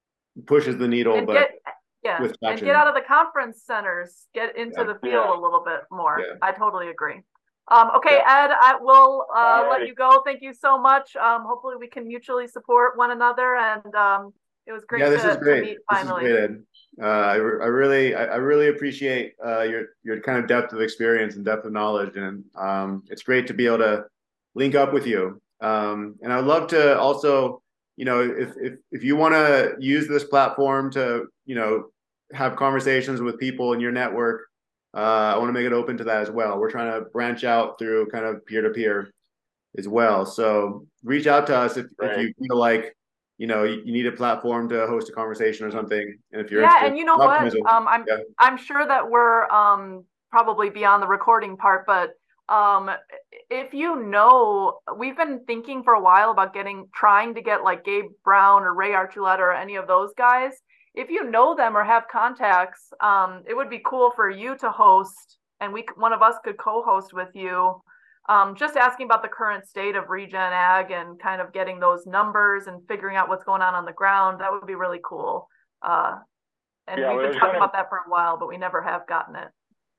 S4: pushes the needle.
S3: And
S4: but
S3: get, yeah, with and get out of the conference centers, get into yeah. the field yeah. a little bit more. Yeah. I totally agree. Um, okay, yeah. Ed, I will uh, let you go. Thank you so much. Um, hopefully, we can mutually support one another, and um, it was great.
S4: Yeah, this
S3: to,
S4: is great.
S3: To meet finally.
S4: This is great, Ed. Uh, I, re- I really, I, I really appreciate uh, your your kind of depth of experience and depth of knowledge, and um, it's great to be able to link up with you. Um, and I'd love to also, you know, if if if you want to use this platform to, you know, have conversations with people in your network, uh, I want to make it open to that as well. We're trying to branch out through kind of peer to peer as well. So reach out to us if right. if you feel like, you know, you, you need a platform to host a conversation or something. And if you're
S3: yeah, and you know what, um, I'm yeah. I'm sure that we're um, probably beyond the recording part, but um, if you know, we've been thinking for a while about getting, trying to get like Gabe Brown or Ray Archuleta or any of those guys. If you know them or have contacts, um, it would be cool for you to host, and we one of us could co-host with you. Um, just asking about the current state of Regen Ag and kind of getting those numbers and figuring out what's going on on the ground. That would be really cool. Uh, and yeah, we've been talking gonna... about that for a while, but we never have gotten it.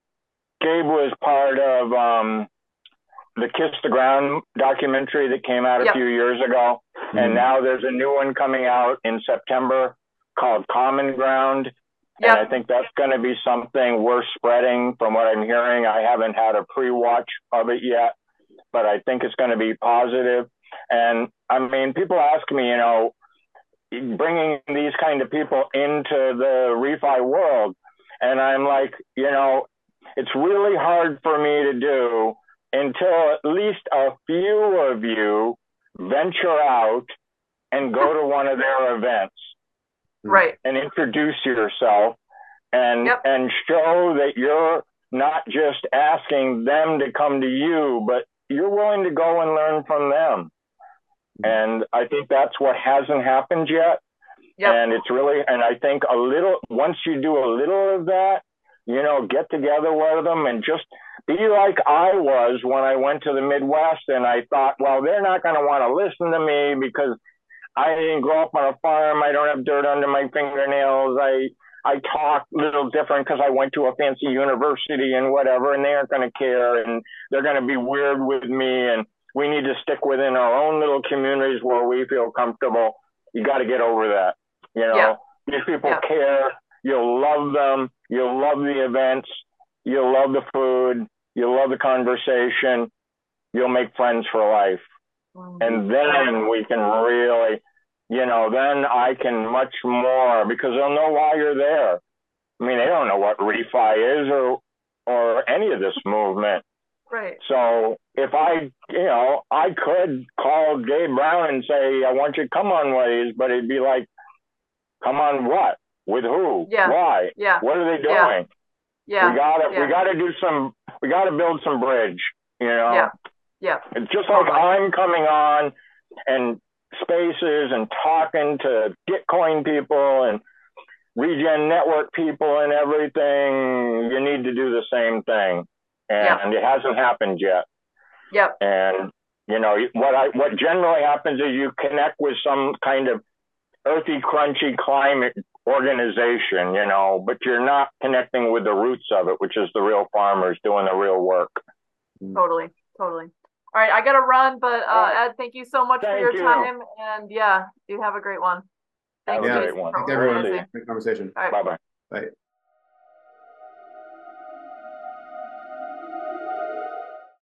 S2: Gabe was part of um, the Kiss the Ground documentary that came out a yep. few years ago. Mm-hmm. And now there's a new one coming out in September called Common Ground. Yep. And I think that's going to be something worth spreading from what I'm hearing. I haven't had a pre-watch of it yet, but I think it's going to be positive. And I mean, people ask me, you know, bringing these kind of people into the refi world. And I'm like, you know, it's really hard for me to do until at least a few of you venture out and go to one of their events.
S3: Right.
S2: And introduce yourself and yep. and show that you're not just asking them to come to you, but you're willing to go and learn from them. And I think that's what hasn't happened yet. Yep. And it's really, and I think a little, once you do a little of that, you know, get together with them and just be like I was when I went to the Midwest, and I thought, well, they're not going to want to listen to me because I didn't grow up on a farm. I don't have dirt under my fingernails. I I talk a little different because I went to a fancy university and whatever, and they aren't going to care, and they're going to be weird with me, and we need to stick within our own little communities where we feel comfortable. You got to get over that. You know, yeah. These people yeah. care. You'll love them. You'll love the events. You'll love the food. You'll love the conversation. You'll make friends for life. Mm-hmm. And then we can really, you know, then I can much more, because they'll know why you're there. I mean, they don't know what refi is or or any of this movement.
S3: Right.
S2: So if I, you know, I could call Gabe Brown and say, I want you to come on one of these, but it'd be like, come on what? With who?
S3: Yeah.
S2: Why?
S3: Yeah.
S2: What are they doing?
S3: Yeah.
S2: We gotta,
S3: yeah.
S2: we gotta do some, we gotta build some bridge, you know?
S3: Yeah. Yeah.
S2: It's just like I'm coming on and spaces and talking to Gitcoin people and Regen Network people and everything. You need to do the same thing. And yeah. it hasn't happened yet.
S3: Yep.
S2: And, you know, what I, what generally happens is you connect with some kind of earthy, crunchy climate organization, you know, but you're not connecting with the roots of it, which is the real farmers doing the real work.
S3: Totally. Totally. All right. I got to run, but uh, Ed, thank you so much
S2: thank
S3: for your
S2: you.
S3: time. And yeah, you have a great one.
S2: Thank
S3: Have
S2: you.
S3: a great one.
S4: Thank everyone. Great conversation.
S3: All right.
S2: Bye-bye.
S4: Bye.